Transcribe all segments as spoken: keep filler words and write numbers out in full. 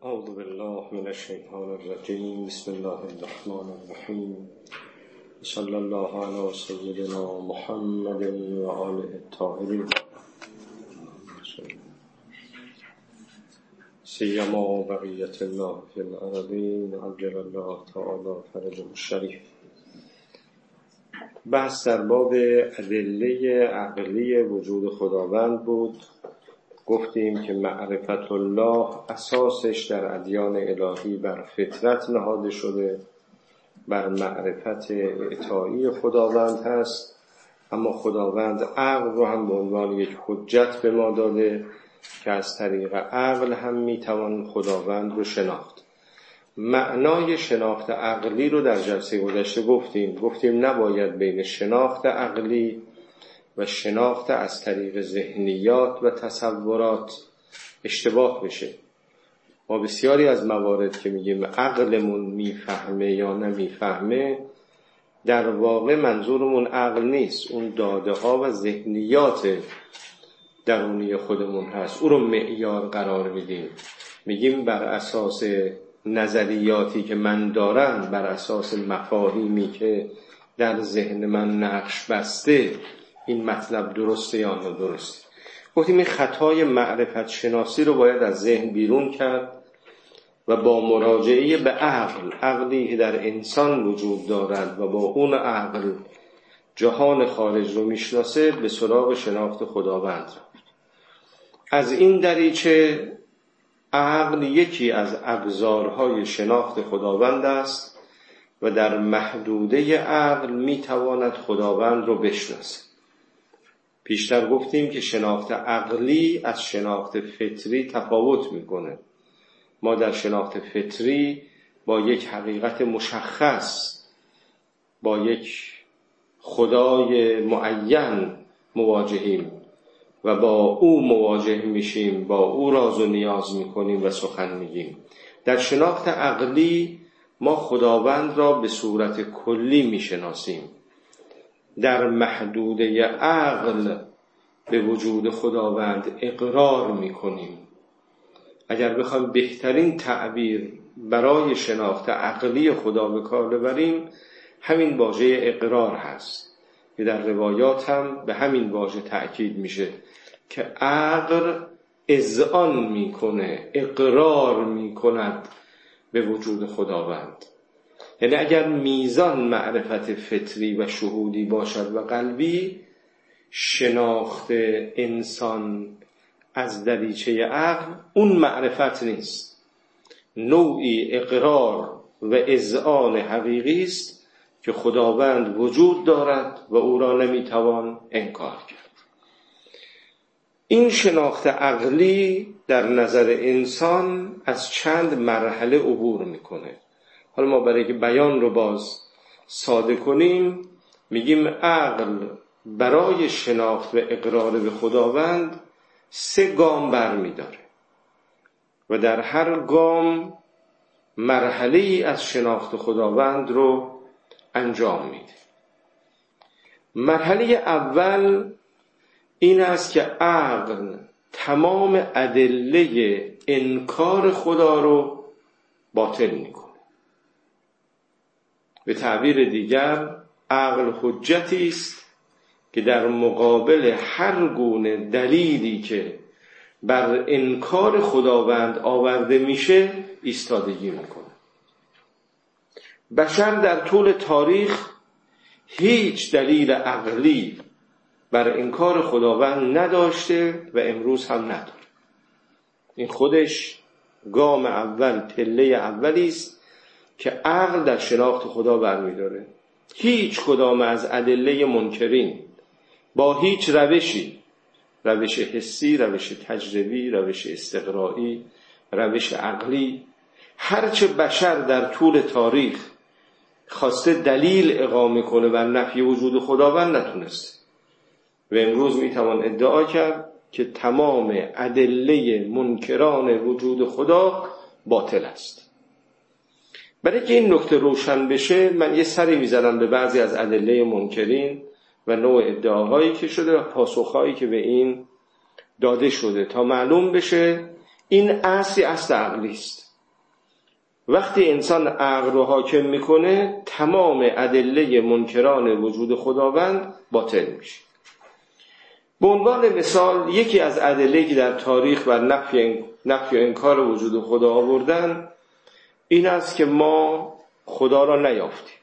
اعوذ بالله من الشیطان الرجیم. بسم الله الرحمن الرحیم. صلی الله علی سیدنا محمد و آله الطاهرین، سیما بقیت الله فی الارضین عجل الله تعالی فرجه الشریف. بحث در باب ادله عقلی وجود خداوند بود. گفتیم که معرفت الله اساسش در ادیان الهی بر فطرت نهاده شده، بر معرفت اعطایی خداوند هست، اما خداوند عقل رو هم به عنوان یک حجت به ما داده که از طریق عقل هم میتوان خداوند رو شناخت. معنای شناخت عقلی رو در جلسه گذشته گفتیم گفتیم نباید بین شناخت عقلی و شناخت از طریق ذهنیات و تصورات اشتباه بشه. ما بسیاری از موارد که میگیم عقلمون میفهمه یا نمیفهمه، در واقع منظورمون عقل نیست، اون داده ها و ذهنیات درونی خودمون هست، او رو معیار قرار میدیم. میگیم بر اساس نظریاتی که من دارم، بر اساس مفاهیمی که در ذهن من نقش بسته، این مطلب درسته یا نادرسته. گفتیم این خطای معرفت شناسی رو باید از ذهن بیرون کرد و با مراجعه به عقل، عقلی که در انسان وجود دارد و با اون عقل جهان خارج رو میشناسه، به سراغ شناخت خداوند رفت. از این دریچه عقل یکی از ابزارهای شناخت خداوند است و در محدوده عقل میتواند خداوند رو بشناسه. پیشتر گفتیم که شناخت عقلی از شناخت فطری تفاوت میکنه. ما در شناخت فطری با یک حقیقت مشخص، با یک خدای معین مواجهیم و با او مواجه میشیم، با او راز و نیاز میکنیم و سخن میگیم. در شناخت عقلی ما خداوند را به صورت کلی میشناسیم، در محدوده عقل به وجود خداوند اقرار میکنیم. اگر بخوایم بهترین تعبیر برای شناخت عقلی خدا به کار ببریم، همین واژه اقرار هست که در روایات هم به همین واژه تأکید میشه که عقل اذعان میکنه، اقرار میکند به وجود خداوند. یعنی اگر میزان معرفت فطری و شهودی باشد و قلبی، شناخت انسان از دریچه عقل اون معرفت نیست، نوعی اقرار و اذعان حقیقی است که خداوند وجود دارد و او را نمیتوان انکار کرد. این شناخت عقلی در نظر انسان از چند مرحله عبور میکنه. حالا ما برای که بیان رو باز ساده کنیم، میگیم عقل برای شناخت و اقرار به خداوند سه گام برمیداره و در هر گام مرحله ای از شناخت خداوند رو انجام میده. مرحله اول این است که عقل تمام ادله انکار خدا رو باطل میکنه. به تعبیر دیگر، عقل حجتی است که در مقابل هر گونه دلیلی که بر انکار خداوند آورده میشه ایستادگی میکنه. بشر در طول تاریخ هیچ دلیل عقلی بر انکار خداوند نداشته و امروز هم نداره. این خودش گام اول، پله اولی است که عقل در شناخت خدا برمیداره. هیچ کدام از ادله منکرین با هیچ روشی، روش حسی، روش تجربی، روش استقرایی، روش عقلی، هرچه بشر در طول تاریخ خواسته دلیل اقامه کنه بر نفی وجود خداوند نتونسته و امروز میتوان ادعا کرد که تمام ادله منکران وجود خدا باطل است. برای که این نکته روشن بشه، من یه سری میزنم به بعضی از ادله منکرین و نوع ادعاهایی که شده و پاسخهایی که به این داده شده تا معلوم بشه این اصلی اصل عقلی است. وقتی انسان عقل رو حاکم میکنه تمام ادله منکران وجود خداوند باطل میشه. به عنوان مثال یکی از ادله‌ای که در تاریخ بر نفی نفی و انکار وجود خدا آوردن این است که ما خدا را نیافتیم.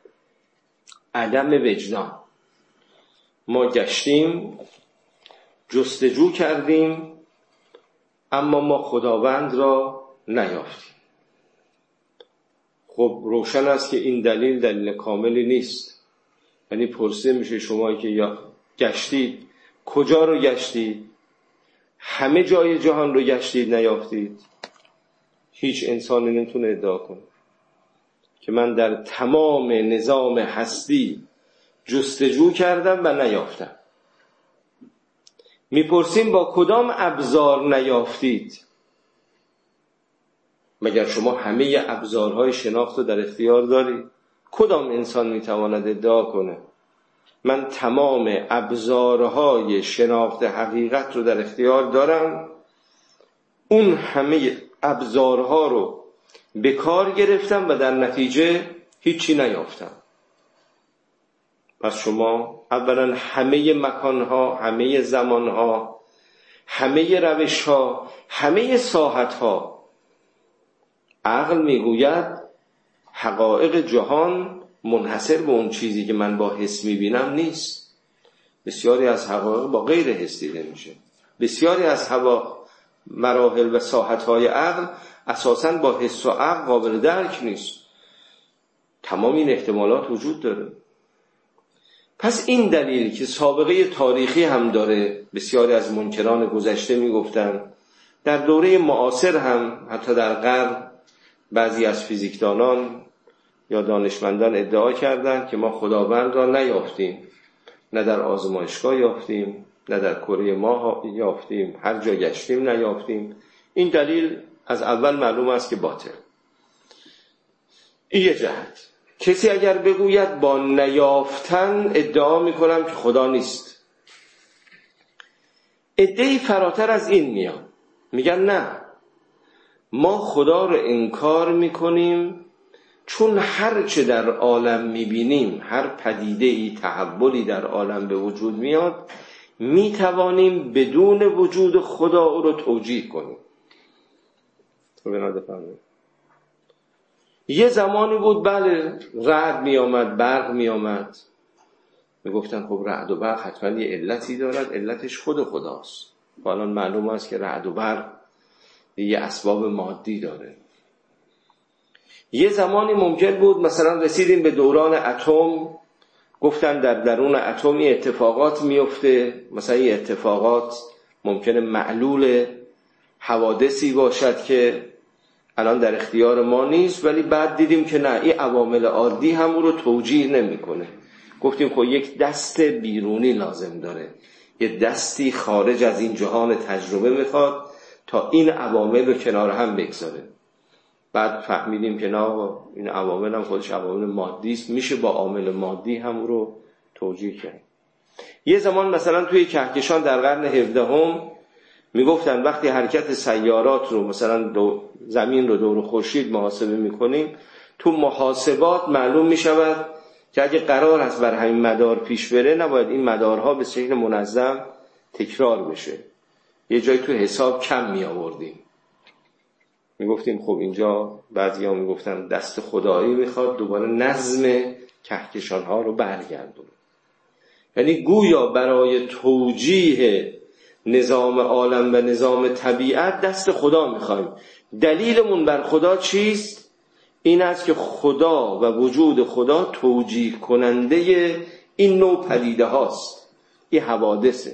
عدم وجدان. ما گشتیم، جستجو کردیم، اما ما خداوند را نیافتیم. خب روشن است که این دلیل دلیل کاملی نیست. یعنی پرسیده میشه شما که یا گشتید، کجا رو گشتید؟ همه جای جهان رو گشتید نیافتید؟ هیچ انسانی نمیتونه ادعا کنه که من در تمام نظام هستی جستجو کردم و نیافتم. میپرسیم با کدام ابزار نیافتید؟ مگر شما همه ابزارهای شناخت رو در اختیار دارید؟ کدام انسان میتواند ادعا کنه من تمام ابزارهای شناخت حقیقت رو در اختیار دارم، اون همه ابزارها رو به کار گرفتم و در نتیجه هیچی نیافتم؟ پس شما اولا همه مکانها، همه زمانها، همه روشها، همه ساحتها، عقل میگوید حقایق جهان منحصر به اون چیزی که من با حس میبینم نیست. بسیاری از حقایق با غیر حس دیده میشه. بسیاری از هوا مراحل و ساحتهای عقل اساساً با حس و عقل قابل درک نیست. تمام این احتمالات وجود داره. پس این دلیل که سابقه تاریخی هم داره، بسیاری از منکران گذشته میگفتن، در دوره معاصر هم حتی در غرب بعضی از فیزیکدانان یا دانشمندان ادعا کردند که ما خداوند را نیافتیم، نه در آزمایشگاه یافتیم، نه در کره ماه یافتیم، هر جا گشتیم نیافتیم. این دلیل از اول معلوم است که باطل. این یه جهت. کسی اگر بگوید با نیافتن ادعا میکنم که خدا نیست، ادعای فراتر از این میان، میگن نه، ما خدا رو انکار میکنیم چون هر چه در عالم میبینیم، هر پدیده‌ای تحولی در عالم به وجود میاد، میتوانیم بدون وجود خدا او رو توجیه کنیم. تو بناده فهمید. یه زمانی بود بله رعد می آمد، برق می آمد، می گفتن خب رعد و برق حتما یه علتی دارد، علتش خود خداست. حالا معلوم است که رعد و برق یه اسباب مادی داره. یه زمانی ممکن بود مثلا رسیدیم به دوران اتم، گفتن در درون اتم یه اتفاقات میفته، مثلا یه اتفاقات ممکنه معلول حوادثی باشد که الان در اختیار ما نیست، ولی بعد دیدیم که نه، این عوامل عادی هم او رو توجیه نمیکنه. گفتیم خب یک دست بیرونی لازم داره، یه دستی خارج از این جهان تجربه میخواد تا این عوامل رو کنار هم بگذاره. بعد فهمیدیم که نه، این عوامل هم خودش عوامل مادی است، میشه با عامل مادی هم او رو توجیه کرد. یه زمان مثلا توی کهکشان در قرن هفدهم میگفتن وقتی حرکت سیارات رو مثلا دو زمین رو دور خورشید محاسبه میکنیم، تو محاسبات معلوم میشود که اگه قرار است بر همین مدار پیش بره، نباید این مدارها به شکل منظم تکرار بشه. یه جایی تو حساب کم می آوردیم. میگفتیم خب اینجا بعضیا میگفتن دست خدایی میخواد دوباره نظم کهکشان ها رو برگردونه. یعنی گویا برای توجیه نظام عالم و نظام طبیعت دست خدا میخوایم. دلیلمون بر خدا چیست؟ این است که خدا و وجود خدا توجیه کننده این نوع پدیده هاست، این حوادثه.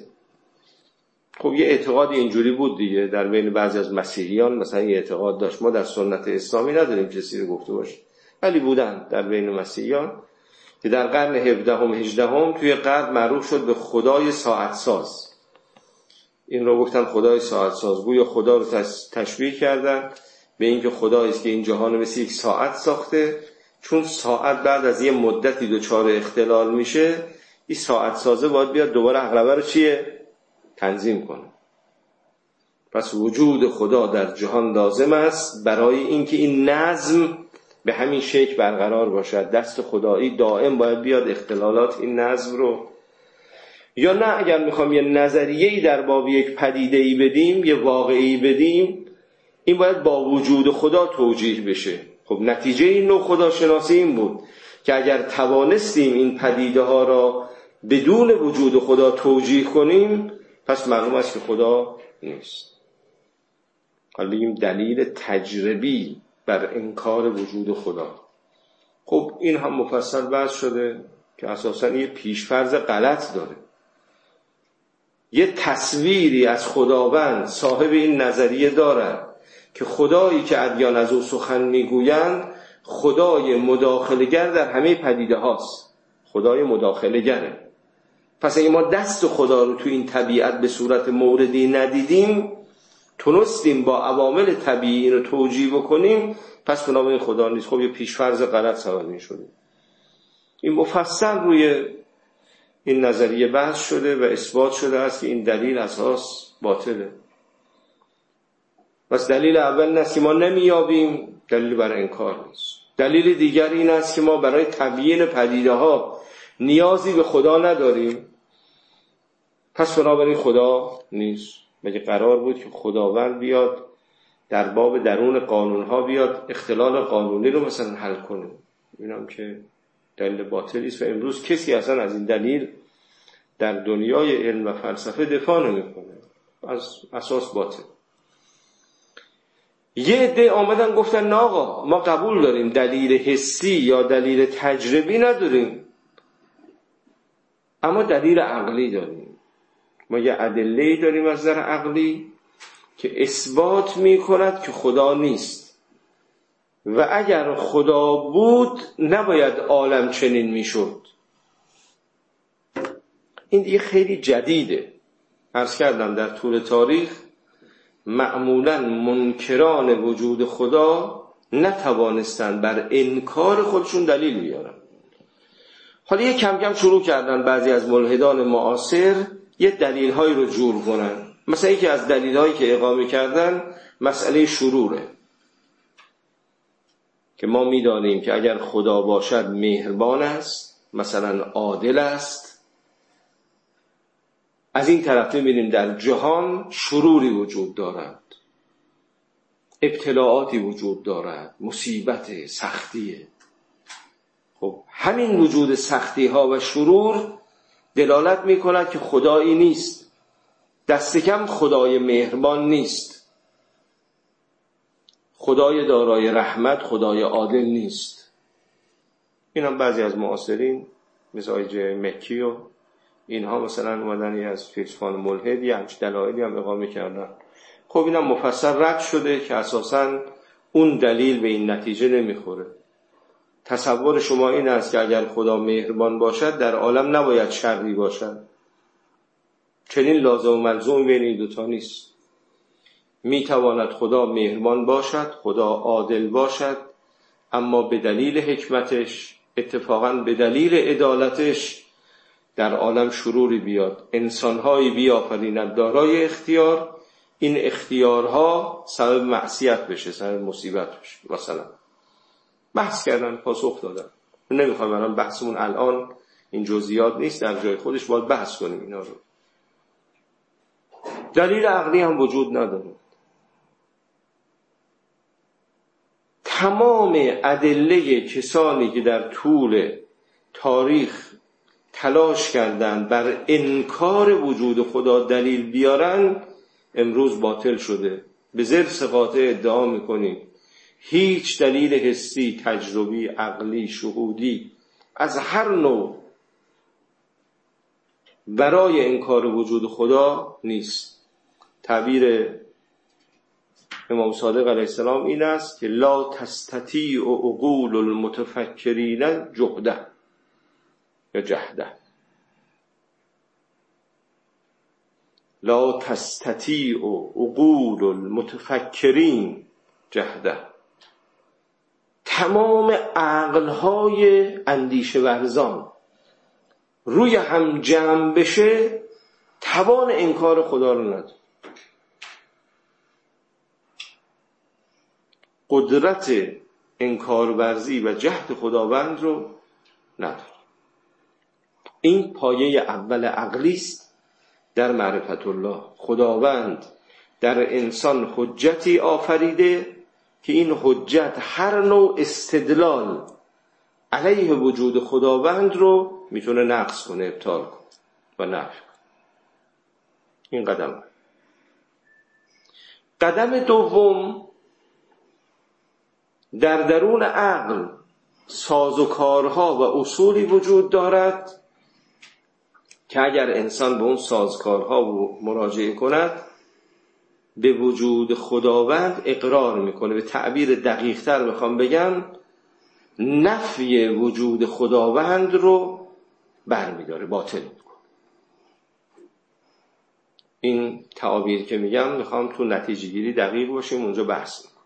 خب یه اعتقاد اینجوری بود دیگه در بین بعضی از مسیحیان، مثلا یه اعتقاد داشت. ما در سنت اسلامی نداریم کسی رو گفته باشه، ولی بودن در بین مسیحیان که در قرن هفدهم هجدهم توی غرب معروف شد به خدای ساعت ساز. این رو گفتن خدای ساعت ساز، گویا خدا رو تشبیه کردن به اینکه خدایی است که این جهان رو مثل یک ساعت ساخته، چون ساعت بعد از یه مدتی دچار اختلال میشه، این ساعت سازه باید بیاد دوباره عقربه رو چیه؟ تنظیم کنه. پس وجود خدا در جهان لازم است برای اینکه این نظم به همین شکل برقرار باشد. دست خدایی دائم باید بیاد اختلالات این نظم رو، یا نه اگر میخوام یه نظریه‌ای در باب یک پدیده‌ای بدیم، یه واقعی بدیم، این باید با وجود خدا توجیه بشه. خب نتیجه این نوع خداشناسی این بود که اگر توانستیم این پدیده ها را بدون وجود خدا توجیه کنیم، پس معلوم است که خدا نیست. حالا بگیم دلیل تجربی بر انکار وجود خدا. خب این هم مفصل بحث شده که اساساً یه پیشفرض غلط داره. یه تصویری از خداوند صاحب این نظریه دارد که خدایی که ادیان از او سخن میگویند خدای مداخله‌گر در همه پدیده هاست، خدای مداخله‌گره. پس اگه ما دست خدا رو تو این طبیعت به صورت موردی ندیدیم، تونستیم با عوامل طبیعی رو توجیه بکنیم، پس بنابراین این خدا نیست. خب یه پیشفرض غلط سوال می شده. این مفصل روی این نظریه بحث شده و اثبات شده است که این دلیل اساس باطله. پس دلیل اول این است که ما نمیابیم، دلیل برای انکار نیست. دلیل دیگر این است که ما برای تبیین پدیده ها نیازی به خدا نداریم، پس بنابراین خدا نیست. مگه قرار بود که خداوند بیاد در باب درون قانون ها بیاد اختلال قانونی رو مثلا حل کنه؟ اینم که دلیل باطلی است و امروز کسی اصلا از این دلیل در دنیای علم و فلسفه دفاع نمیکنه، از اساس باطل. یه عده آمدن گفتن نه آقا، ما قبول داریم دلیل حسی یا دلیل تجربی نداریم، اما دلیل عقلی داریم. ما یه ادله‌ای داریم از نظر عقلی که اثبات می‌کند که خدا نیست و اگر خدا بود نباید عالم چنین میشد. این دیگه خیلی جدیده. عرض کردم در طول تاریخ معمولاً منکران وجود خدا نتوانستند بر انکار خودشون دلیل بیارن. حالا یه کم کم شروع کردن بعضی از ملحدان معاصر یه دلیل‌هایی رو جور کنن. مثلا یکی از دلیل‌هایی که اقامه کردن مسئله شروره، که ما می‌دانیم که اگر خدا باشد مهربان است، مثلا عادل است. از این طرف می‌بینیم در جهان شروری وجود دارد، ابتلاعاتی وجود دارد، مصیبت، سختیه. خب همین وجود سختی ها و شرور دلالت می کند که خدایی نیست، دست کم خدای مهربان نیست، خدای دارای رحمت، خدای عادل نیست. این هم بعضی از معاصرین مثل آیه مکی و اینها مثلا اومدن از فیلسوفان ملحد یه همچین دلایلی هم اقامه کردن. خب این هم مفصل رد شده که اساساً اون دلیل به این نتیجه نمیخوره. تصور شما این است که اگر خدا مهربان باشد در عالم نباید شری باشد. چنین لازم و ملزوم بین این دوتا نیست. میتواند خدا مهربان باشد، خدا عادل باشد، اما به دلیل حکمتش، اتفاقاً به دلیل عدالتش در عالم شروری بیاد، انسانهایی بیافریند دارای اختیار، این اختیارها سبب معصیت بشه، سبب مصیبت بشه. مثلا بحث کردن، پاسخ دادن. نمیخوام الان بحثمون الان این جزئیات نیست، در جای خودش باید بحث کنیم اینا رو. دلیل عقلی هم وجود نداره. تمام ادله کسانی که در طول تاریخ تلاش کردند بر انکار وجود خدا دلیل بیارن امروز باطل شده. به ضرس قاطع ادعا میکنیم هیچ دلیل حسی، تجربی، عقلی، شهودی از هر نوع برای انکار وجود خدا نیست. تعبیر امام صادق علیه السلام این است که لا تستطیع عقول المتفکرین جهده یا جهده. لا تستطیع عقول المتفکرین جهده. تمام عقلهای اندیشه ورزان روی هم جمع بشه توان انکار خدا رو نداره. قدرت انکار ورزی و جهد خداوند رو نداره. این پایه اول عقلی است در معرفت الله. خداوند در انسان حجتی آفریده که این حجت هر نوع استدلال علیه وجود خداوند رو میتونه نقص کنه، ابطال کنه و نفی کنه. این قدم. قدم دوم، در درون عقل سازوکارها و اصولی وجود دارد که اگر انسان به اون سازوکارها مراجعه کند به وجود خداوند اقرار میکنه. به تعبیر دقیق تر میخوام بگم نفی وجود خداوند رو برمیداره، باطل میکنه. این تعابیر که میگم میخوام تو نتیجه گیری دقیق باشیم، اونجا بحث میکنم.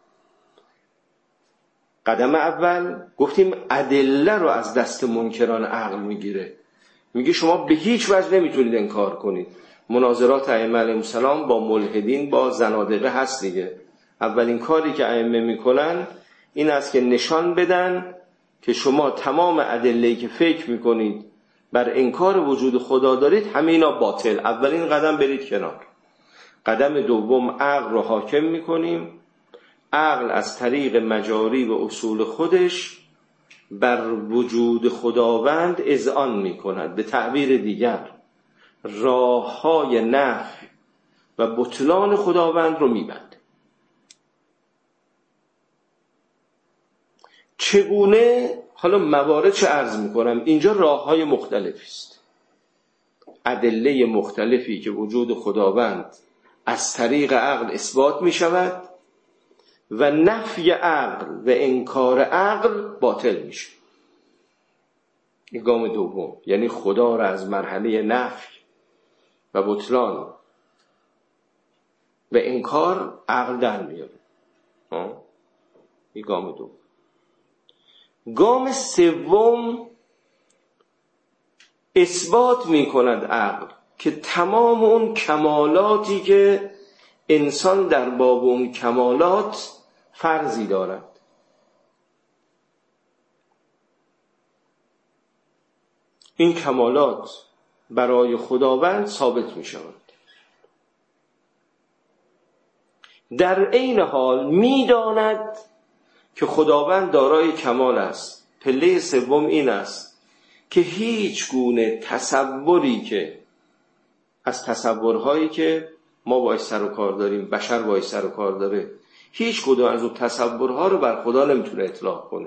قدم اول گفتیم ادله رو از دست منکران عقل میگیره، میگه شما به هیچ وجه نمیتونید انکار کنید. مناظرات ائمه علیهم السلام با ملحدین، با زنادقه هست دیگه. اولین کاری که ائمه میکنن این است که نشان بدن که شما تمام ادله‌ای که فکر میکنید بر انکار وجود خدا دارید همه اینا باطل. اولین قدم برید کنار. قدم دوم عقل رو حاکم میکنیم. عقل از طریق مجاری و اصول خودش بر وجود خداوند اذعان میکند. به تعبیر دیگر راه‌های نفی و بطلان خداوند رو میبنده. چگونه؟ حالا موارد چه عرض میکنم. اینجا راه‌های مختلفی است، ادله مختلفی که وجود خداوند از طریق عقل اثبات میشود و نفی عقل و انکار عقل باطل میشه. این گام دوم، یعنی خدا را از مرحله نفی و بطلان و انکار عقل در میاره. این گام دوم. گام سوم اثبات میکند عقل که تمام اون کمالاتی که انسان در باب اون کمالات فرضی دارد، این کمالات برای خداوند ثابت می شود. در عین حال می داند که خداوند دارای کمال است. پله سوم این است که هیچ گونه تصوری که از تصورهایی که ما باید سر و کار داریم، بشر باید سر و کار داره، هیچ کدوم از اون تصورها رو بر خدا نمیتونه اطلاق کنه.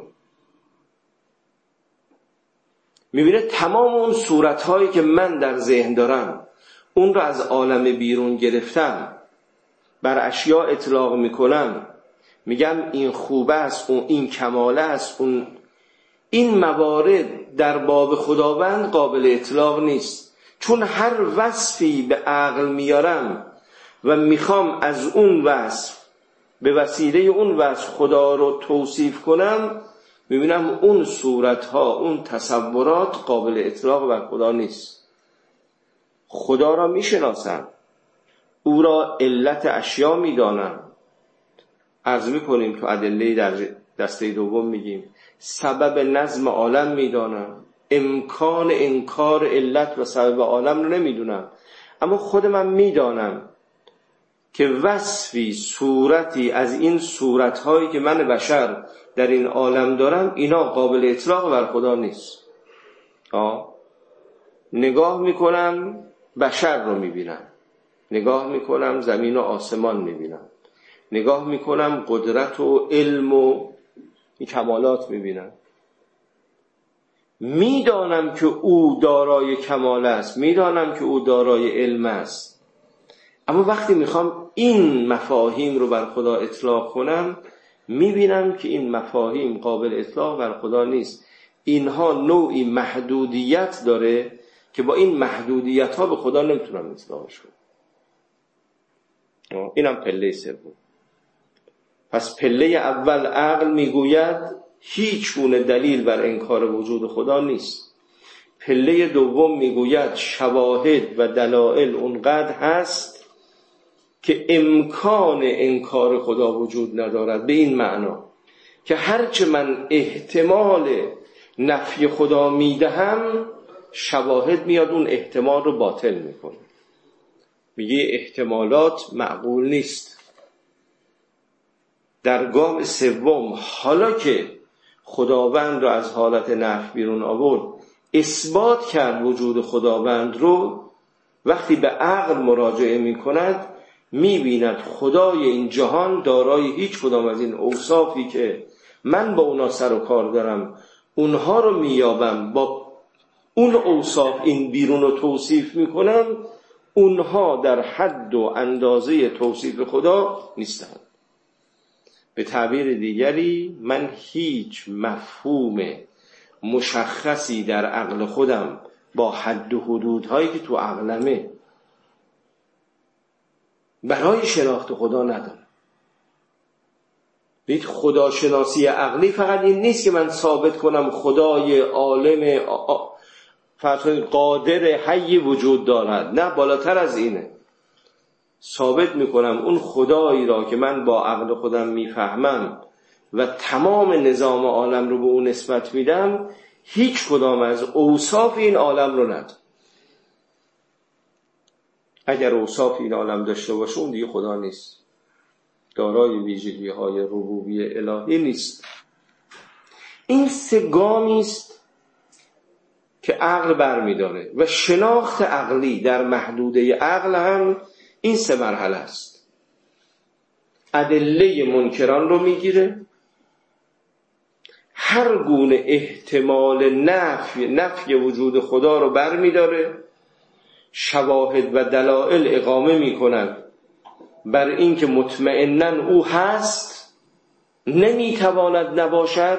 میبینه تمام اون صورتهایی که من در ذهن دارم اون رو از عالم بیرون گرفتم، بر اشیاء اطلاق میکنم، میگم این خوبه است، اون این کماله است، اون این موارد در باب خداوند قابل اطلاق نیست. چون هر وصفی به عقل میارم و میخوام از اون وصف به وسیله اون وصف خدا رو توصیف کنم، میبینم اون صورتها، اون تصورات قابل اطلاق بر خدا نیست. خدا را میشناسم، او را علت اشیا میدانم. عرض میکنیم تو ادله در دسته دوم میگیم سبب نظم عالم میدانم، امکان انکار علت و سبب عالم رو نمیدونم، اما خود من میدانم که وصفی، صورتی از این صورتهایی که من بشر در این عالم دارم اینا قابل اطلاق بر خدا نیست. آه. نگاه میکنم بشر رو میبینم، نگاه میکنم زمین و آسمان میبینم، نگاه میکنم قدرت و علم و این کمالات میبینم، میدانم که او دارای کمال است، میدانم که او دارای علم است، اما وقتی میخوام این مفاهیم رو بر خدا اطلاق کنم میبینم که این مفاهیم قابل اطلاق بر خدا نیست. اینها نوعی محدودیت داره که با این محدودیت ها به خدا نمیتونم اطلاقش کنم. اینم پله سوم. پس پله اول عقل میگوید هیچ گونه دلیل بر انکار وجود خدا نیست. پله دوم میگوید شواهد و دلائل اونقدر هست که امکان انکار خدا وجود ندارد. به این معنا که هرچه من احتمال نفی خدا میدهم شواهد میاد اون احتمال رو باطل میکنه. میگه احتمالات معقول نیست. در گام سوم حالا که خداوند رو از حالت نفی بیرون آورد، اثبات کرد وجود خداوند رو، وقتی به عقل مراجعه میکند میبیند خدای این جهان دارای هیچ کدام از این اوصافی که من با اونا سر و کار دارم اونها رو مییابم، با اون اوصاف این بیرون رو توصیف میکنم، اونها در حد و اندازه توصیف خدا نیستند. به تعبیر دیگری من هیچ مفهوم مشخصی در عقل خودم با حد و حدودهایی که تو عقلمه برای شناخت خدا ندارم. ببینید خداشناسی عقلی فقط این نیست که من ثابت کنم خدای عالم قادر حی وجود دارد، نه، بالاتر از اینه. ثابت میکنم اون خدایی را که من با عقل خودم میفهمم و تمام نظام عالم رو به اون نسبت میدم، هیچ کدام از اوصاف این عالم رو نداره. اگر اوصاف این عالم داشته باشه اون دیگه خدا نیست، دارای ویژگی های ربوبی الهی نیست. این سه گامی است که عقل برمیداره و شناخت عقلی در محدوده عقل هم این سه مرحله است. ادله منکران رو میگیره، هر گونه احتمال نفی نفی وجود خدا رو برمیداره، شواهد و دلائل اقامه میکند بر این که مطمئناً او هست، نمیتواند نباشد.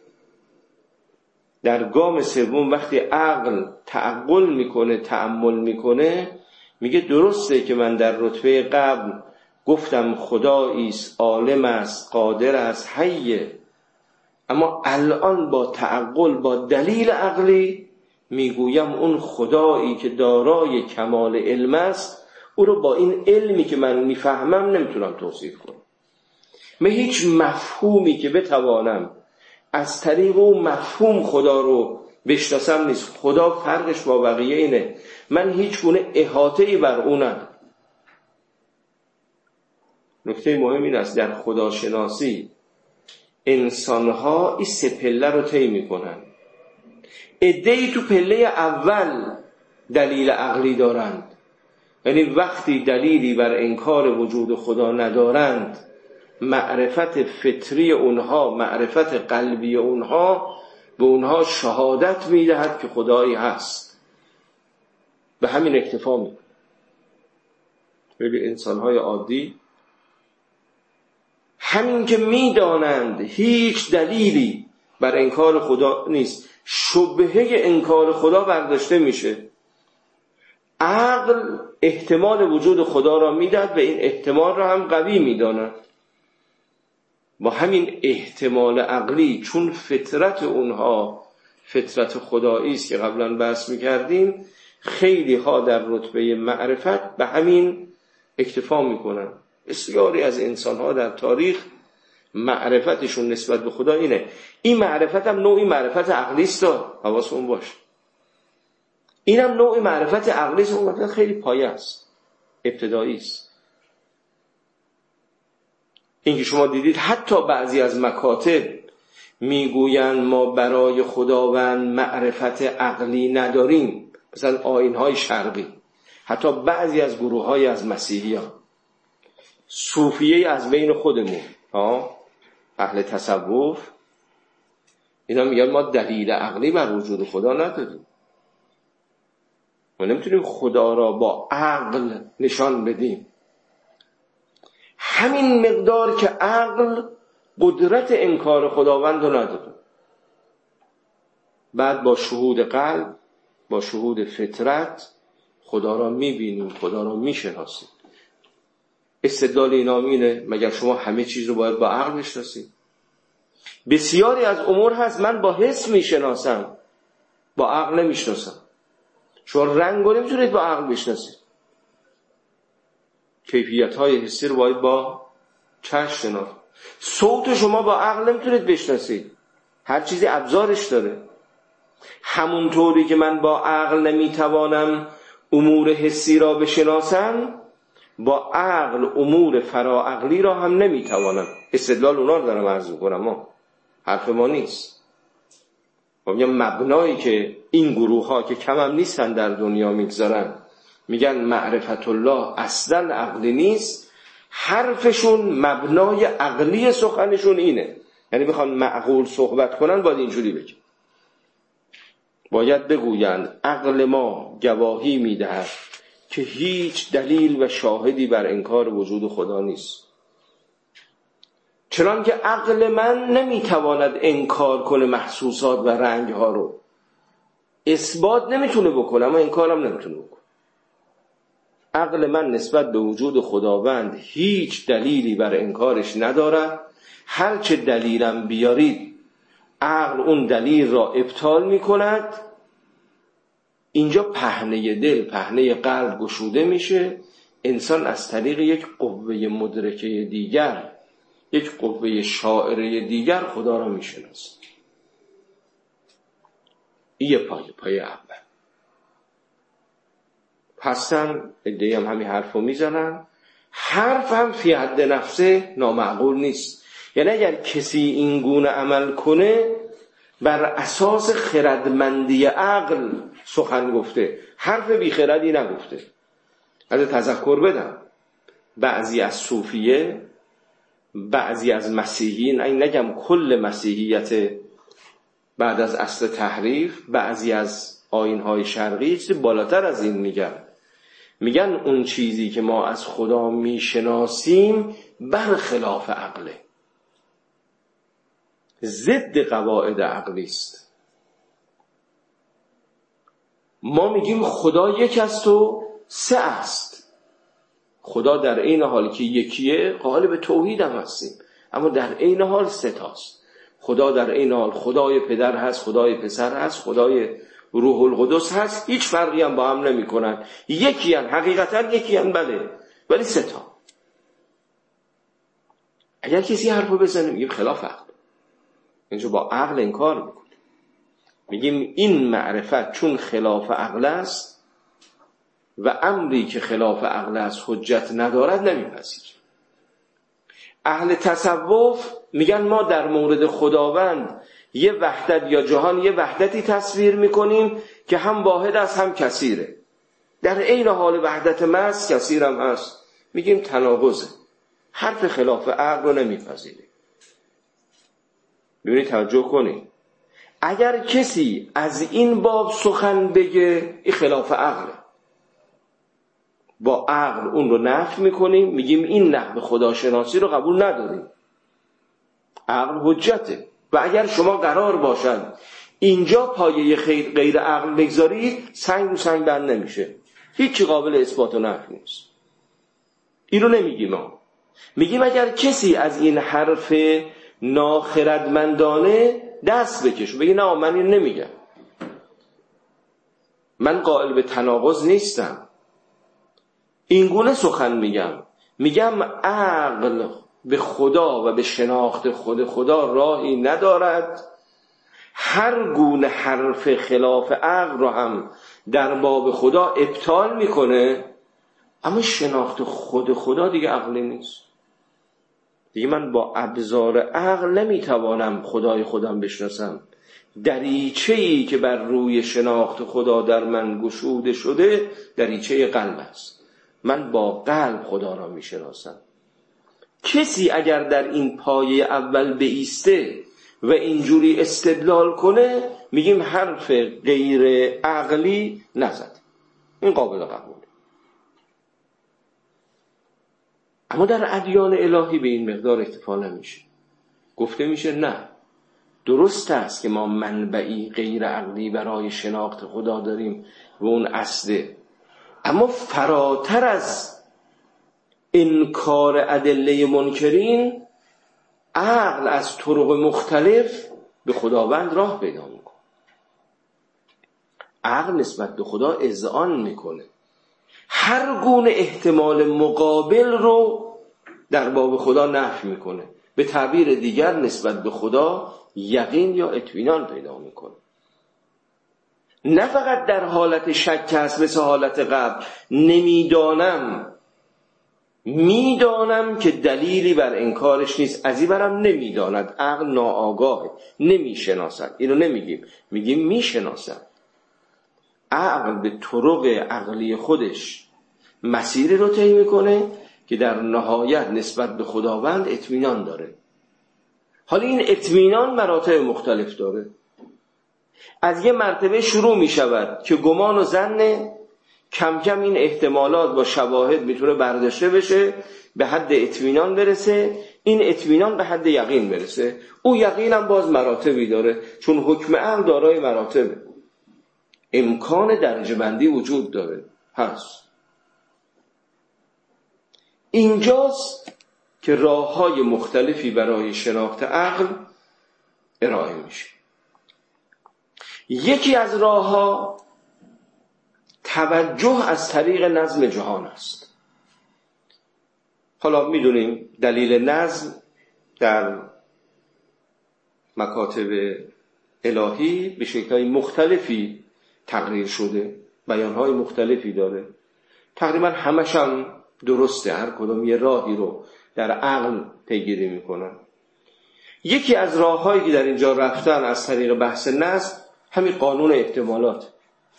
در گام سوم وقتی عقل تعقل میکنه، تأمل میکنه، میگه درسته که من در رتبه قبل گفتم خدایی است، عالم است، قادر است، حیه، اما الان با تعقل، با دلیل عقلی میگویم اون خدایی که دارای کمال علم است، او رو با این علمی که من میفهمم نمیتونم توصیف کنم. من هیچ مفهومی که بتوانم از طریق اون مفهوم خدا رو بشناسم نیست. خدا فرقش با بقیه اینه، من هیچ گونه احاطه‌ای بر اون ندارم. نکته مهم این است در خداشناسی انسان‌ها این سه پله رو طی می‌کنن. عده‌ای تو پله اول دلیل عقلی دارند، یعنی وقتی دلیلی بر انکار وجود خدا ندارند، معرفت فطری اونها، معرفت قلبی اونها به اونها شهادت میدهد که خدایی هست، به همین اکتفا میکنه. ولی انسان‌های عادی همین که میدانند هیچ دلیلی بر انکار خدا نیست، شبهه انکار خدا برداشته میشه، عقل احتمال وجود خدا را میدهد و این احتمال را هم قوی میداند. با همین احتمال عقلی، چون فطرت اونها فطرت خدایی است که قبلا بحث میکردیم، خیلی ها در رتبه معرفت به همین اکتفا میکنن. بسیاری از انسان ها در تاریخ معرفتشون نسبت به خدا اینه. این معرفت هم نوعی معرفت عقلی است، حواستون باشه. این هم نوعی معرفت عقلی است، اون خیلی پایه است، ابتدایی است. اینکه شما دیدید حتی بعضی از مکاتب میگویند ما برای خداوند معرفت عقلی نداریم، مثلا آیین‌های شرقی، حتی بعضی از گروه‌های از مسیحیان، صوفیه از بین خودمون ها، اهل تصوف، اینا میگن ما دلیل عقلی بر وجود خدا نداریم، ما نمیتونیم خدا را با عقل نشان بدیم. همین مقدار که عقل قدرت انکار خداوند رو نداره، بعد با شهود قلب، با شهود فطرت خدا را میبینیم، خدا را میشناسیم. استدلال اینا اینه مگر شما همه چیز رو باید با عقل بشناسید؟ بسیاری از امور هست من با حس میشناسم، با عقل نمیشناسم. شما رنگ رو نمیتونید با عقل بشناسید، کیفیت های حسی رو باید با چشم شناخت. صوت شما با عقل نمیتونید بشناسید، هر چیزی ابزارش داره. همونطوری که من با عقل نمیتوانم امور حسی را بشناسم، با عقل امور فراعقلی را هم نمیتوانم. استدلال اونا رو دارم عرض میکنم، ما حرف ما نیست. ما میگم مبنایی که این گروه ها که کم هم نیستن در دنیا میگذارن، میگن معرفت الله اصلا عقلی نیست، حرفشون مبنای عقلی سخنشون اینه. یعنی بخوان معقول صحبت کنن باید اینجوری بگن، باید بگویند عقل ما گواهی میدهد که هیچ دلیل و شاهدی بر انکار وجود خدا نیست، چنان که عقل من نمیتواند انکار کنه محسوسات و رنگ ها رو. اثبات نمیتونه بکنه اما انکارم نمیتونه بکنه. عقل من نسبت به وجود خداوند هیچ دلیلی بر انکارش ندارد. هر چه دلیلم بیارید عقل اون دلیل را ابطال میکند. اینجا پهنه دل، پهنه قلب گشوده میشه. انسان از طریق یک قوه مدرکه دیگر، یک قوه شاعره دیگر خدا را میشناسه. این یه پایه، پایه اول. هستن ادعی هم همین حرف رو میزنن. حرف هم فی حد نفسه نامعقول نیست. یعنی اگر کسی این گونه عمل کنه بر اساس خردمندی عقل سخن گفته، حرف بی خردی نگفته. از تذکر بدم، بعضی از صوفیه، بعضی از مسیحیین، این نگم کل مسیحیت بعد از عصر تحریف، بعضی از آیین‌های شرقی چیزی بالاتر از این میگن. میگن اون چیزی که ما از خدا میشناسیم برخلاف عقله، ضد قواعد عقلی است. ما میگیم خدا یک است و سه است. خدا در عین حال که یکیه قائل به توحید هم هستیم، اما در عین حال سه تاست. خدا در عین حال خدای پدر هست، خدای پسر هست، خدای روح القدس هست. هیچ فرقی هم با هم نمی کنن. یکی هم حقیقتا یکی هم بله، ولی سه تا. اگر کسی حرفو بزنه میگیم خلاف عقل، اینجا با عقل انکار میکنه. میگیم این معرفت چون خلاف عقل است و امری که خلاف عقل است حجت ندارد نمیپذیریم. اهل تصوف میگن ما در مورد خداوند یه وحدت یا جهان یه وحدتی تصویر میکنیم که هم واحد است هم کثیره. در عین حال وحدت محض کثیر هم هست. میگیم تناقضه. حرف خلاف عقل رو نمیپذیریم. ببینید توجه کنید، اگر کسی از این باب سخن بگه این خلاف عقله، با عقل اون رو نفی میکنیم، میگیم این نحو خداشناسی رو قبول نداریم، عقل حجته. و اگر شما قرار باشد اینجا پایه غیر عقل بگذارید سنگ رو سنگ بند نمیشه، هیچی قابل اثبات و نفی نیست. این رو نمیگیم ما. میگیم اگر کسی از این حرف ناخردمندانه دست بکشه، بگی نه من این نمیگم، من قائل به تناقض نیستم، این گونه سخن میگم، میگم عقل به خدا و به شناخت خود خدا راهی ندارد، هر گونه حرف خلاف عقل رو هم در باب خدا ابطال میکنه، اما شناخت خود خدا دیگه عقلی نیست. دیگه من با ابزار عقل نمیتوانم خدای خودم بشناسم. دریچه‌ای که بر روی شناخت خدا در من گشوده شده دریچه قلب است. من با قلب خدا را میشناسم. کسی اگر در این پایه اول بایسته و اینجوری استدلال کنه، میگیم حرف غیر عقلی نزد، این قابل قبول. اما در ادیان الهی به این مقدار اکتفا نمیشه. گفته میشه نه، درست است که ما منبعی غیر عقلی برای شناخت خدا داریم و اون اصله، اما فراتر از انکار ادله منکرین، عقل از طرق مختلف به خداوند راه پیدا میکنه. عقل نسبت به خدا اذعان میکنه، هر گونه احتمال مقابل رو در باب خدا نفی میکنه. به تعبیر دیگر نسبت به خدا یقین یا اطمینان پیدا میکنه. نه فقط در حالت شک هست مثل حالت قبل، نمیدانم، میدانم که دلیلی بر انکارش نیست، از این برم نمیداند، عقل ناآگاه، نمیشناسد. اینو نمیگیم، میگیم میشناسد. عقل به طرق عقلی خودش مسیری رو طی میکنه که در نهایت نسبت به خداوند اطمینان داره. حالا این اطمینان مراتب مختلف داره. از یه مرتبه شروع میشود که گمان و ظن، کم کم این احتمالات با شواهد میتونه برداشته بشه، به حد اطمینان برسه، این اطمینان به حد یقین برسه. او یقین هم باز مراتبی داره، چون حکم عقل دارای مراتبه، امکان درجه بندی وجود داره، هست. اینجاست که راه‌های مختلفی برای شناخت عقل ارائه میشه. یکی از راه‌ها توجه از طریق نظم جهان است. حالا میدونیم دلیل نظم در مکاتب الهی به شکل‌های مختلفی تقریر شده، بیان‌های مختلفی داره، تقریبا همش هم درسته، هر کدوم یه راهی رو در عقل پیگیری میکنن. یکی از راه‌هایی که در اینجا رفتن از طریق بحث نظم همین قانون احتمالات.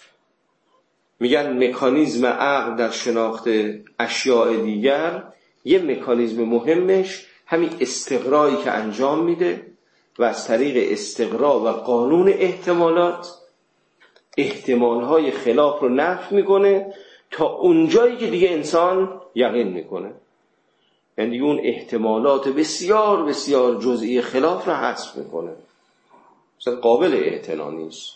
میگن مکانیزم عقل در شناخت اشیاء دیگر، یه مکانیزم مهمش همین استقرایی که انجام میده و از طریق استقرا و قانون احتمالات احتمالهای خلاف رو نفی میکنه تا اونجایی که دیگه انسان یقین میکنه. یعنی اون احتمالات بسیار بسیار جزئی خلاف رو حذف میکنه، مثلا قابل اعتنا نیست.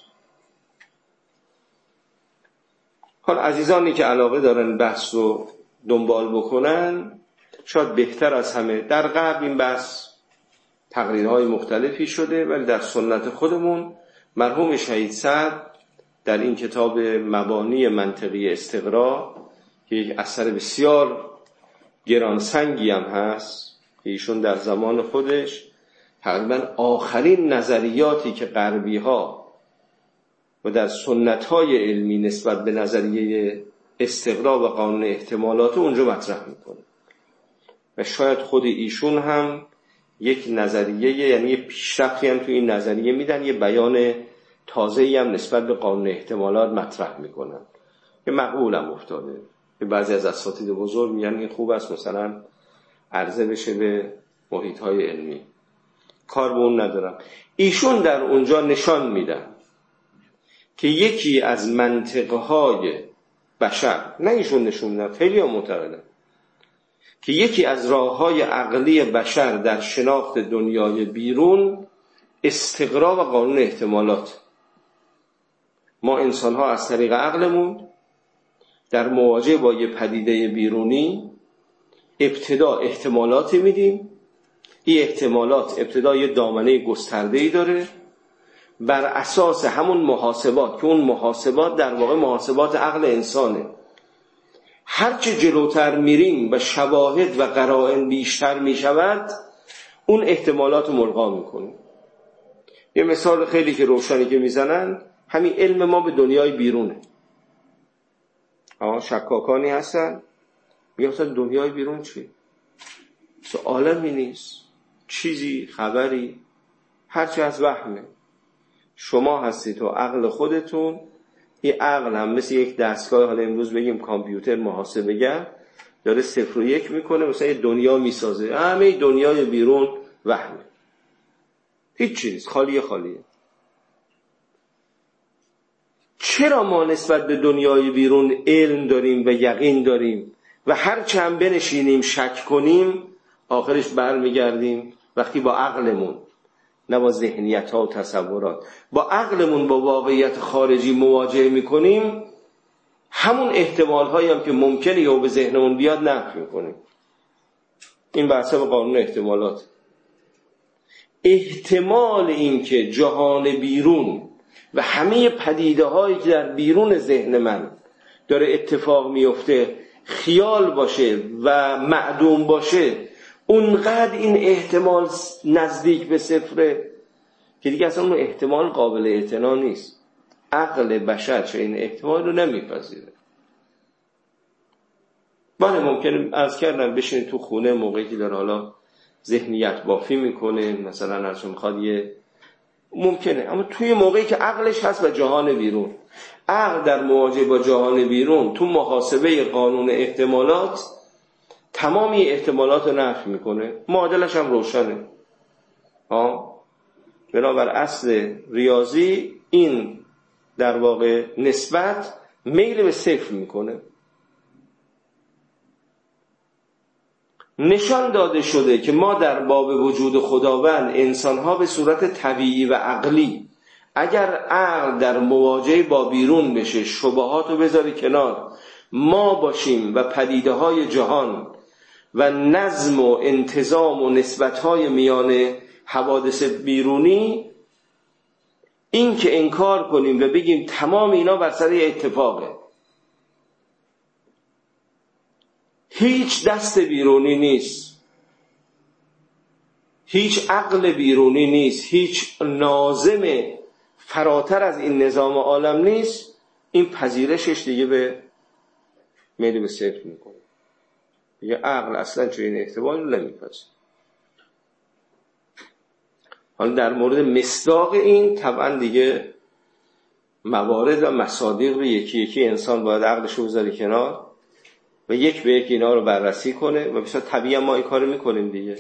حالا عزیزانی که علاقه دارن بحث رو دنبال بکنن، شاید بهتر از همه، در قبل این بحث تقریرهای مختلفی شده، ولی در سنت خودمون مرحوم شهید سعد در این کتاب مبانی منطقی استقرا که یک اثر بسیار گرانسنگی هم هست، ایشون در زمان خودش تقریبا آخرین نظریاتی که غربی ها و در سنت های علمی نسبت به نظریه استقرا و قانون احتمالات اونجا مطرح میکنه و شاید خود ایشون هم یک نظریه، یعنی یه پیشرفتی هم تو این نظریه میدن، یه بیان تازه‌ای هم نسبت به قانون احتمالات مطرح میکنن که مقبول هم افتاده. که بعضی از اساتید بزرگ میگن این خوب است مثلا عرضه بشه به محیط‌های علمی، کار به اون ندارم. ایشون در اونجا نشان میدن که یکی از منطقهای بشر، نه ایشون نشون میدن، خیلی هم معتقدن که یکی از راه‌های عقلی بشر در شناخت دنیای بیرون استقرا و قانون احتمالات. ما انسان‌ها از طریق عقلمون در مواجهه با یه پدیده بیرونی ابتدا احتمالاتی میدیم، این احتمالات ابتدا یه دامنه گسترده‌ای داره، بر اساس همون محاسبات که اون محاسبات در واقع محاسبات عقل انسانه، هرچه جلوتر میریم و شواهد و قرائن بیشتر میشود اون احتمالات رو ملغا میکنیم. یه مثال خیلی که روشنی که میزنن همین علم ما به دنیای بیرونه. اما شکاکانی هستن میگن مثلا دنیای بیرون چی؟ مثلا عالمی نیست، چیزی، خبری، هرچی از وهمه. شما هستید و عقل خودتون، این عقل هم مثل یک دستگاه، حالا امروز بگیم کامپیوتر محاسبه‌گر، داره صفر و یک میکنه، مثلا دنیا میسازه، همه دنیای بیرون وهمه، هیچ چیز، خالیه خالیه. چرا ما نسبت به دنیای بیرون علم داریم و یقین داریم و هر چند بنشینیم شک کنیم آخرش برمیگردیم وقتی با عقلمون، نه با ذهنیت ها و تصورات، با عقلمون با واقعیت خارجی مواجهه میکنیم، همون احتمال هایی هم که ممکنه یا به ذهنمون بیاد نفی میکنیم. این بحث به قانون احتمالات. احتمال این که جهان بیرون و همه پدیده هایی که در بیرون ذهن من داره اتفاق میفته خیال باشه و معدوم باشه، اونقدر این احتمال نزدیک به صفره که دیگه اصلا اون احتمال قابل اعتنا نیست. عقل بشر چه این احتمال رو نمیپذیره. بله ممکنه عرض کردم بشین تو خونه موقعی که داره حالا ذهنیت بافی میکنه، مثلا ازش میخواد یه ممکنه، اما توی موقعی که عقلش هست و جهان بیرون، عقل در مواجهه با جهان بیرون تو محاسبه قانون احتمالات تمامی احتمالات رو نفی میکنه، معادلش هم روشنه. ها بنابر اصل ریاضی این در واقع نسبت میل به صفر میکنه. نشان داده شده که ما در باب وجود خداوند انسانها به صورت طبیعی و عقلی اگر عقل در مواجهه با بیرون بشه، شبهات رو بذاری کنار، ما باشیم و پدیده های جهان و نظم و انتظام و نسبت های میان حوادث بیرونی، این که انکار کنیم و بگیم تمام اینا بر سر اتفاقه، هیچ دست بیرونی نیست، هیچ عقل بیرونی نیست، هیچ ناظم فراتر از این نظام عالم نیست، این پذیرشش دیگه به میل به صفر میکنه. دیگه عقل اصلا چه این احتمال رو نمیپذیره. حالا در مورد مصداق این طبعا دیگه موارد و مصادیق رو یکی یکی انسان باید عقلش رو بذاره کنار و یک به یک اینا رو بررسی کنه و بسیار طبیعی ما این کارو میکنیم دیگه.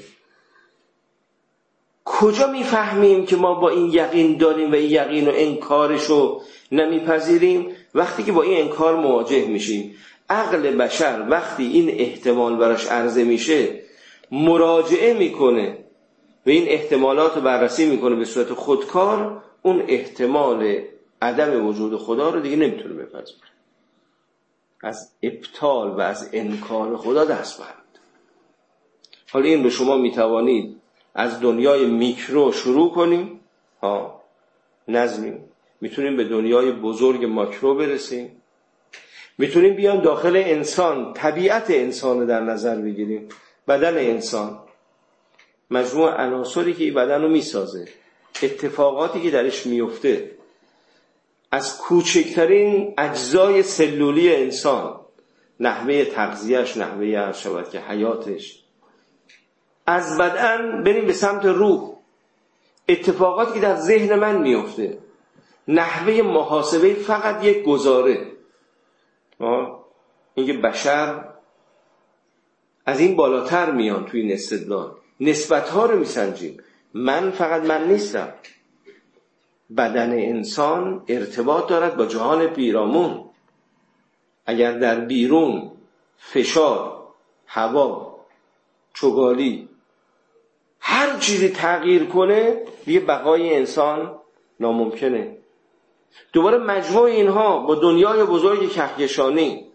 کجا میفهمیم که ما با این یقین داریم و این یقین و انکارش رو نمیپذیریم؟ وقتی که با این انکار مواجه میشیم. عقل بشر وقتی این احتمال براش عرضه میشه مراجعه میکنه و این احتمالات رو بررسی میکنه به صورت خودکار، اون احتمال عدم وجود خدا رو دیگه نمیتونه بپذیره، از ابطال و از انکار خدا دست برد. حالا این رو شما میتوانید از دنیای میکرو شروع کنیم، ها نظمیم، میتونیم به دنیای بزرگ ماکرو برسیم، میتونیم بیان داخل انسان، طبیعت انسان رو در نظر بگیریم، بدن انسان، مجموع عناصری که این بدن رو میسازه، اتفاقاتی که درش میفته، از کوچکترین اجزای سلولی انسان، نحوه تغذیهش، نحوه عرض شود که حیاتش، از بدن بریم به سمت روح، اتفاقاتی که در ذهن من میفته، نحوه محاسبه فقط یک گزاره. اینکه بشر از این بالاتر میان توی این استدلال، نسبت‌ها رو میسنجیم. من فقط من نیستم، بدن انسان ارتباط دارد با جهان پیرامون. اگر در بیرون فشار، هوا، چگالی، هر چیزی تغییر کنه دیگه بقای انسان ناممکنه. دوباره مجموع اینها با دنیای بزرگ کهکشانی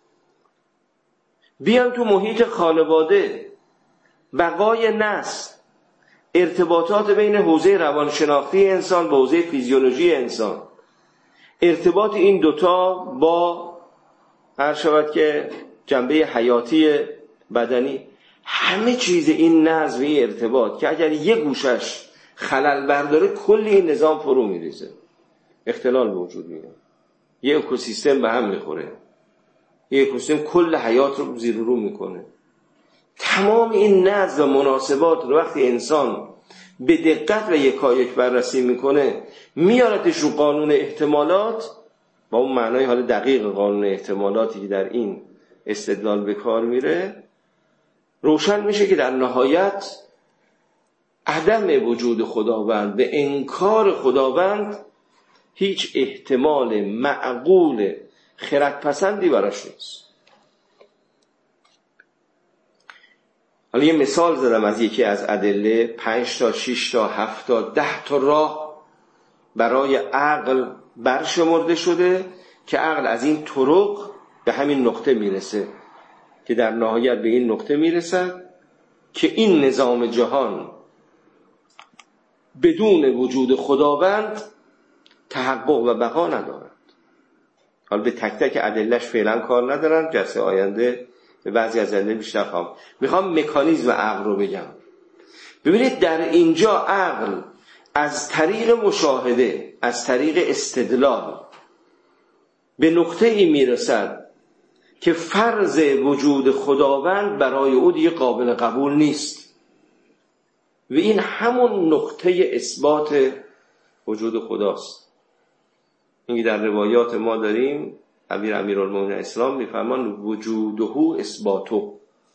بیان تو محیط خانواده، بقای نسل، ارتباطات بین حوزه روانشناختی انسان با حوزه فیزیولوژی انسان، ارتباط این دوتا با هر شود که جنبه حیاتی بدنی، همه چیز این نظم، این ارتباط که اگر یه گوشش خلل برداره کلی این نظام فرو میریزه، اختلال وجود میاد، یه اکوسیستم به هم میخوره، یه اکوسیستم کل حیات رو زیر و رو میکنه. تمام این نظم و مناسبات رو وقتی انسان به دقت و یکایک بررسی میکنه، میارتش رو قانون احتمالات، با اون معنای حال دقیق قانون احتمالاتی که در این استدلال به کار میره، روشن میشه که در نهایت عدم وجود خداوند به انکار خداوند هیچ احتمال معقول خردپسندی براش نیست. حالا یه مثال زدم از یکی از ادله، پنج تا شش تا هفت تا ده تا راه برای عقل برشمرده شده که عقل از این طرق به همین نقطه میرسه که در نهایت به این نقطه میرسد که این نظام جهان بدون وجود خداوند تحقق و بقا ندارد. حالا به تک تک ادلهش فعلا کار ندارم، جلسه آینده به بعضی از ادله بیشتر خواهم. میخوام مکانیزم عقل رو بگم. ببینید در اینجا عقل از طریق مشاهده، از طریق استدلال به نقطه ای میرسد که فرض وجود خداوند برای او دیگه قابل قبول نیست و این همون نقطه اثبات وجود خداست. اینکه در روایات ما داریم امیر امیرالمومنین اسلام میفرمان وجوده اثباتو،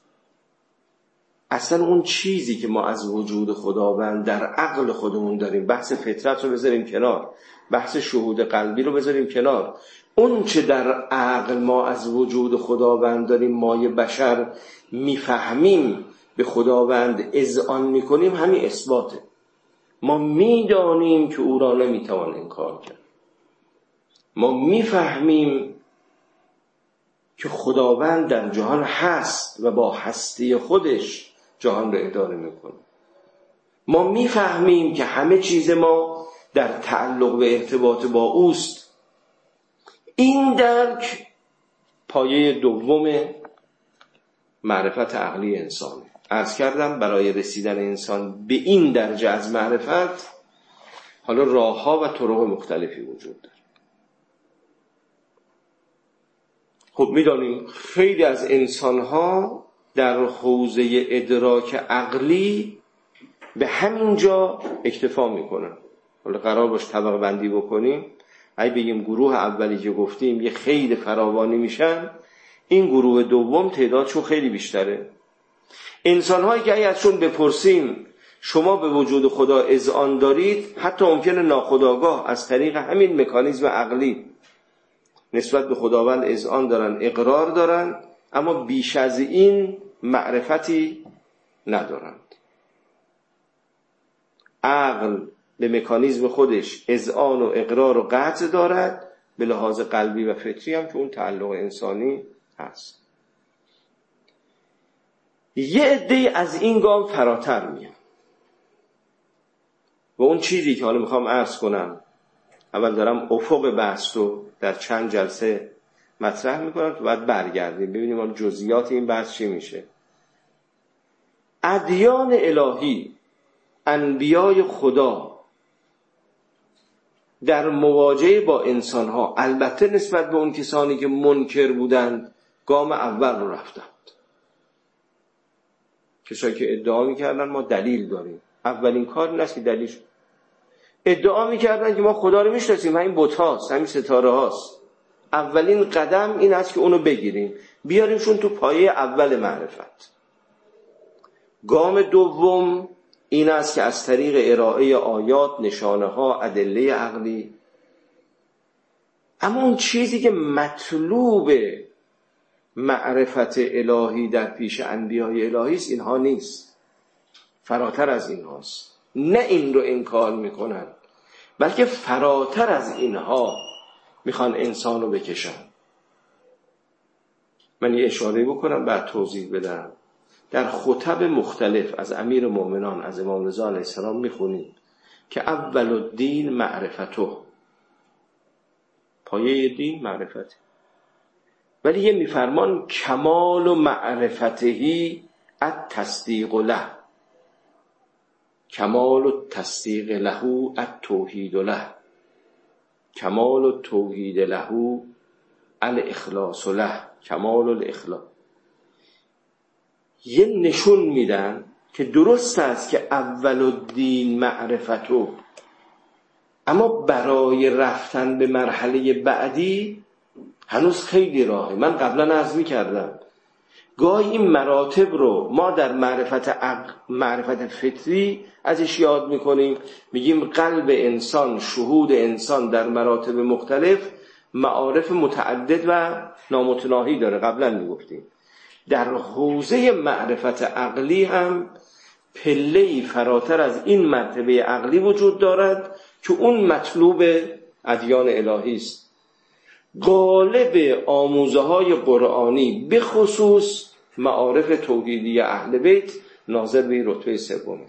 اصلا اون چیزی که ما از وجود خداوند در عقل خودمون داریم، بحث فطرت رو بذاریم کنار، بحث شهود قلبی رو بذاریم کنار، اون چه در عقل ما از وجود خداوند داریم، مایه بشر میفهمیم، به خداوند اذعان میکنیم، همین اثباته. ما میدانیم که او را نمیتوان انکار کرد، ما میفهمیم که خداوند در جهان هست و با هستی خودش جهان را اداره میکنه. ما میفهمیم که همه چیز ما در تعلق و ارتباط با اوست. این درک پایه دوم معرفت عقلی انسانه. عرض کردم برای رسیدن انسان به این درجه از معرفت حالا راه‌ها و طرق مختلفی وجود داره. خب میدونیم خیلی از انسان‌ها در حوزه ادراک عقلی به همین جا اکتفا میکنن. حالا قرار باش طبقه بندی بکنیم، اگه بگیم گروه اولی که گفتیم یه خیلی فراوانی میشن، این گروه دوم تعدادشون خیلی بیشتره. انسان‌هایی که اگه ازشون بپرسیم شما به وجود خدا اذعان دارید، حتی ممکنه ناخودآگاه از طریق همین مکانیزم عقلی نسبت به خداوند اذعان دارن، اقرار دارن، اما بیش از این معرفتی ندارند. عقل به مکانیزم خودش اذعان و اقرار و قطع دارد، به لحاظ قلبی و فطری هم که اون تعلق انسانی هست. یه عده از این گام فراتر میان و اون چیزی که حالا میخوام عرض کنم، اول دارم افق بحث رو در چند جلسه مطرح میکنم تو بعد برگردیم ببینیم اون جزئیات این بحث چی میشه. ادیان الهی، انبیای خدا در مواجهه با انسانها، البته نسبت به اون کسانی که منکر بودند، گام اول رو رفتند. کسایی که ادعا میکردن ما دلیل داریم، اولین کار این است که دلیل شد. ادعا میکردن که ما خدا رو میشناسیم، همین بت هاست، همین ستاره هاست. اولین قدم این است که اونو بگیریم، بیاریمشون تو پایه اول معرفت. گام دوم این است که از طریق ارائه آیات، نشانه ها، ادله عقلی، اما اون چیزی که مطلوب معرفت الهی در پیش انبیای الهی است، اینها نیست، فراتر از اینهاست. نه این رو انکار میکنن، بلکه فراتر از اینها میخوان انسان رو بکشن. من یه اشاره بکنم بعد توضیح بدم. در خطب مختلف از امیر مومنان، از امام رضا علیه السلام میخونیم که اول الدین معرفته، پایه دین معرفته، ولی یه میفرمان کمال و معرفتهی التصدیق له، کمال و تصدیق له التوحید له، کمال و توحید له الاخلاص له، کمال الاخلاص. یه نشون میدن که درست است که اول الدین معرفتو، اما برای رفتن به مرحله بعدی هنوز خیلی راهه. من قبلا عرض میکردم گاهی این مراتب رو ما در معرفت عقل، معرفت فطری ازش یاد میکنیم، میگیم قلب انسان، شهود انسان در مراتب مختلف معارف متعدد و نامتناهی داره. قبلا میگفتیم در حوزه معرفت عقلی هم پله‌ای فراتر از این مرتبه عقلی وجود دارد که اون مطلوب ادیان الهی است. غالب آموزه های قرآنی به خصوص معارف توحیدی اهل بیت ناظر به رتبه سومه.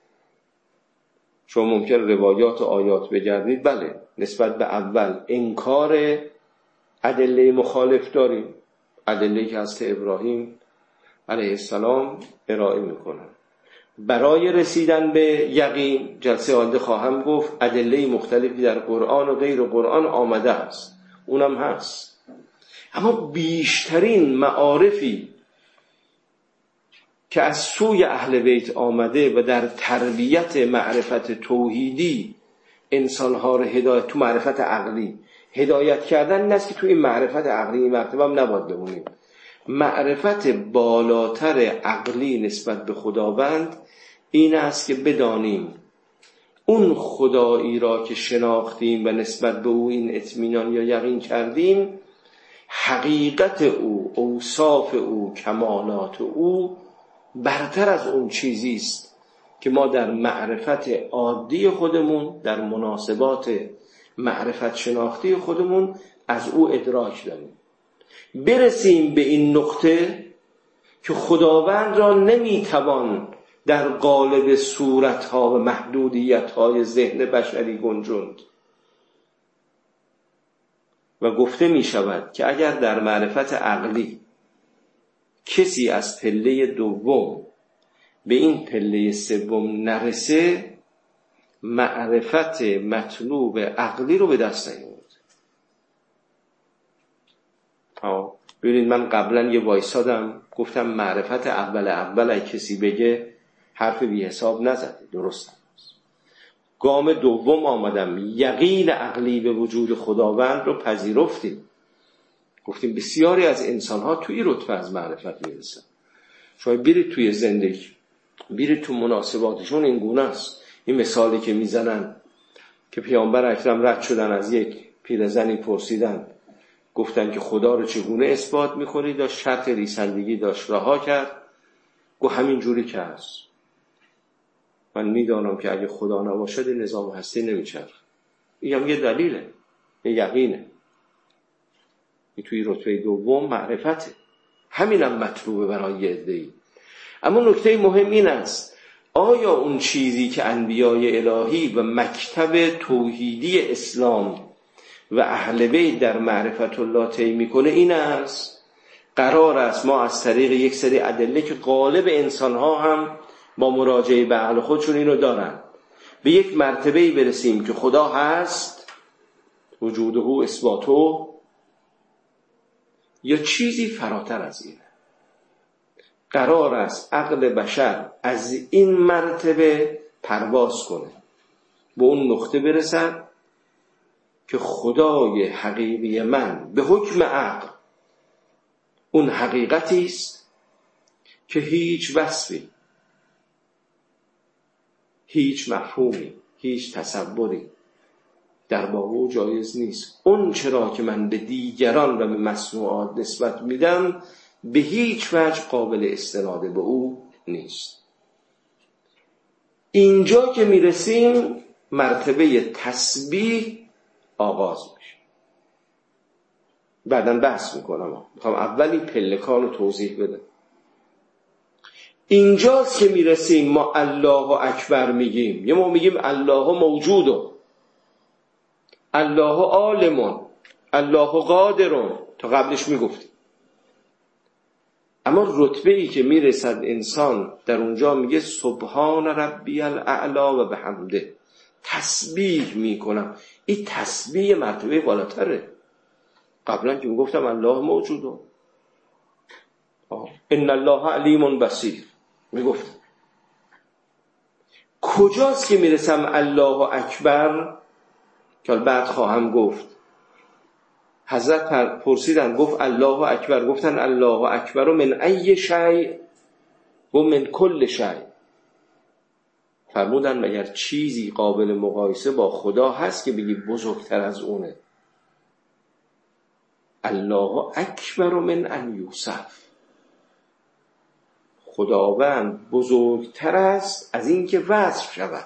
شما ممکن روایات و آیات بگردید، بله نسبت به اول انکار ادله مخالف داریم، ادله که از ابراهیم علیه السلام ارائه میکنن. برای رسیدن به یقین، جلسه آینده خواهم گفت، ادله مختلفی در قرآن و غیر قرآن آمده است، اونم هست. اما بیشترین معارفی که از سوی اهل بیت آمده و در تربیت معرفت توحیدی انسانها رو هدایت، تو معرفت عقلی هدایت کردن، این است که تو این معرفت عقلی این مرتبه هم نباید بمونیم. معرفت بالاتر عقلی نسبت به خداوند این است که بدانیم اون خدایی را که شناختیم و نسبت به او این اطمینان یا یقین کردیم، حقیقت او، اوصاف او، کمالات او برتر از اون چیزی است که ما در معرفت عادی خودمون، در مناسبات معرفت شناختی خودمون از او ادراک داریم. برسیم به این نقطه که خداوند را نمیتوان در قالب صورتها و محدودیتهای ذهن بشری گنجوند و گفته می شود که اگر در معرفت عقلی کسی از پله دوم به این پله سوم نرسه، معرفت مطلوب عقلی رو به دست نمیاره. ها ببینید، من قبلا یه وایسادم گفتم معرفت اول اول اگه کسی بگه حرف بی حساب نزده، درست است. گام دوم آمدم، یقین عقلی به وجود خداوند رو پذیرفتیم. گفتیم بسیاری از انسان‌ها توی رتبه از معرفت میرسن. شما برید توی زندگی، برید تو مناسباتشون این گونه است. این مثالی که میزنن که پیامبر اکرم رد شدن از یک پیرزنی پرسیدن، گفتن که خدا رو چگونه اثبات میکنی؟ داشت شرط ریسندگی داشت رها کرد، گفت همین جوری که هست. من میدانم که اگه خدا نباشد نظام هستی نمیچرخ. این هم یه دلیله، یه یقینه. این توی رتبه دوم معرفته، همینم مطلوبه برای یه عده‌ای. اما نکته مهم این است، آیا اون چیزی که انبیای الهی و مکتب توحیدی اسلام و اهل بیت در معرفت الله طی میکنه این است؟ قرار است ما از طریق یک سری ادله که غالب انسان‌ها هم با مراجعه به عقل خودشون اینو دارن، به یک مرتبه‌ای برسیم که خدا هست، وجوده اثباتو، یا چیزی فراتر از اینه؟ قرار است عقل بشر از این مرتبه پرواز کنه، به اون نقطه برسد که خدای حقیقی من به حکم عقل اون حقیقتی است که هیچ وصفی، هیچ مفهومی، هیچ تصوری در باب او جایز نیست. اون چرا که من به دیگران و به مصنوعات نسبت میدم به هیچ وجه قابل استناد به او نیست. اینجا که میرسیم مرتبه تسبیح آغاز میشه. بعداً بحث میکنم، میخوام اولی پلکان رو توضیح بدم. اینجاست که میرسیم ما الله اکبر میگیم. یه ما میگیم الله موجوده، الله عالمون، الله قادرون، تا قبلش میگفتیم. اما رتبه ای که میرسد انسان در اونجا میگه سبحان ربی الاعلی و بحمده، تسبیح میکنم. این تسبیح مرتبه بالاتره. قبلا که میگفتم الله موجوده، ان الله علیم بصیر میگفتم. کجاست که میرسم الله اکبر که بعد خواهم گفت؟ حضرت پرسیدن، گفت الله اکبر، گفتن الله اکبر من ای شیء؟ و من کل شیء. فرمودن مگر چیزی قابل مقایسه با خدا هست که بگی بزرگتر از اونه؟ الله اکبر من ان یوصف. خداوند بزرگتر است از این که وصف شود.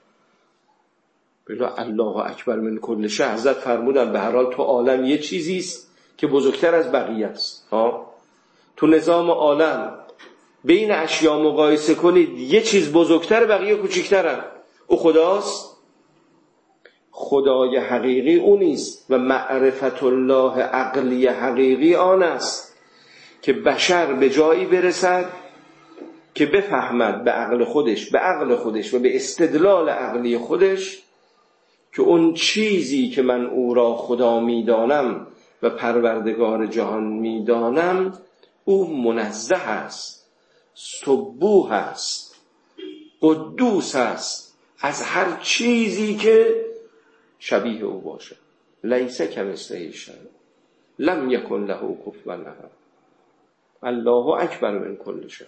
بلا الله اکبر من کل شیء. حضرت فرمودن به هر حال تو عالم یه چیزی است که بزرگتر از بقیه است. ها تو نظام عالم بین اشیا مقایسه کنید، یه چیز بزرگتر، بقیه کوچکترن. او خداست. خدای حقیقی او نیست و معرفت الله عقلی حقیقی آن است که بشر به جایی برسد که بفهمد به عقل خودش به عقل خودش و به استدلال عقلی خودش که اون چیزی که من او را خدا میدانم و پروردگار جهان میدانم او منزه است، سبوح است، قدوس است از هر چیزی که شبیه او باشه. لیس کمثله شیء لم یکن له کفوا احد. الله اکبر من کل شیء.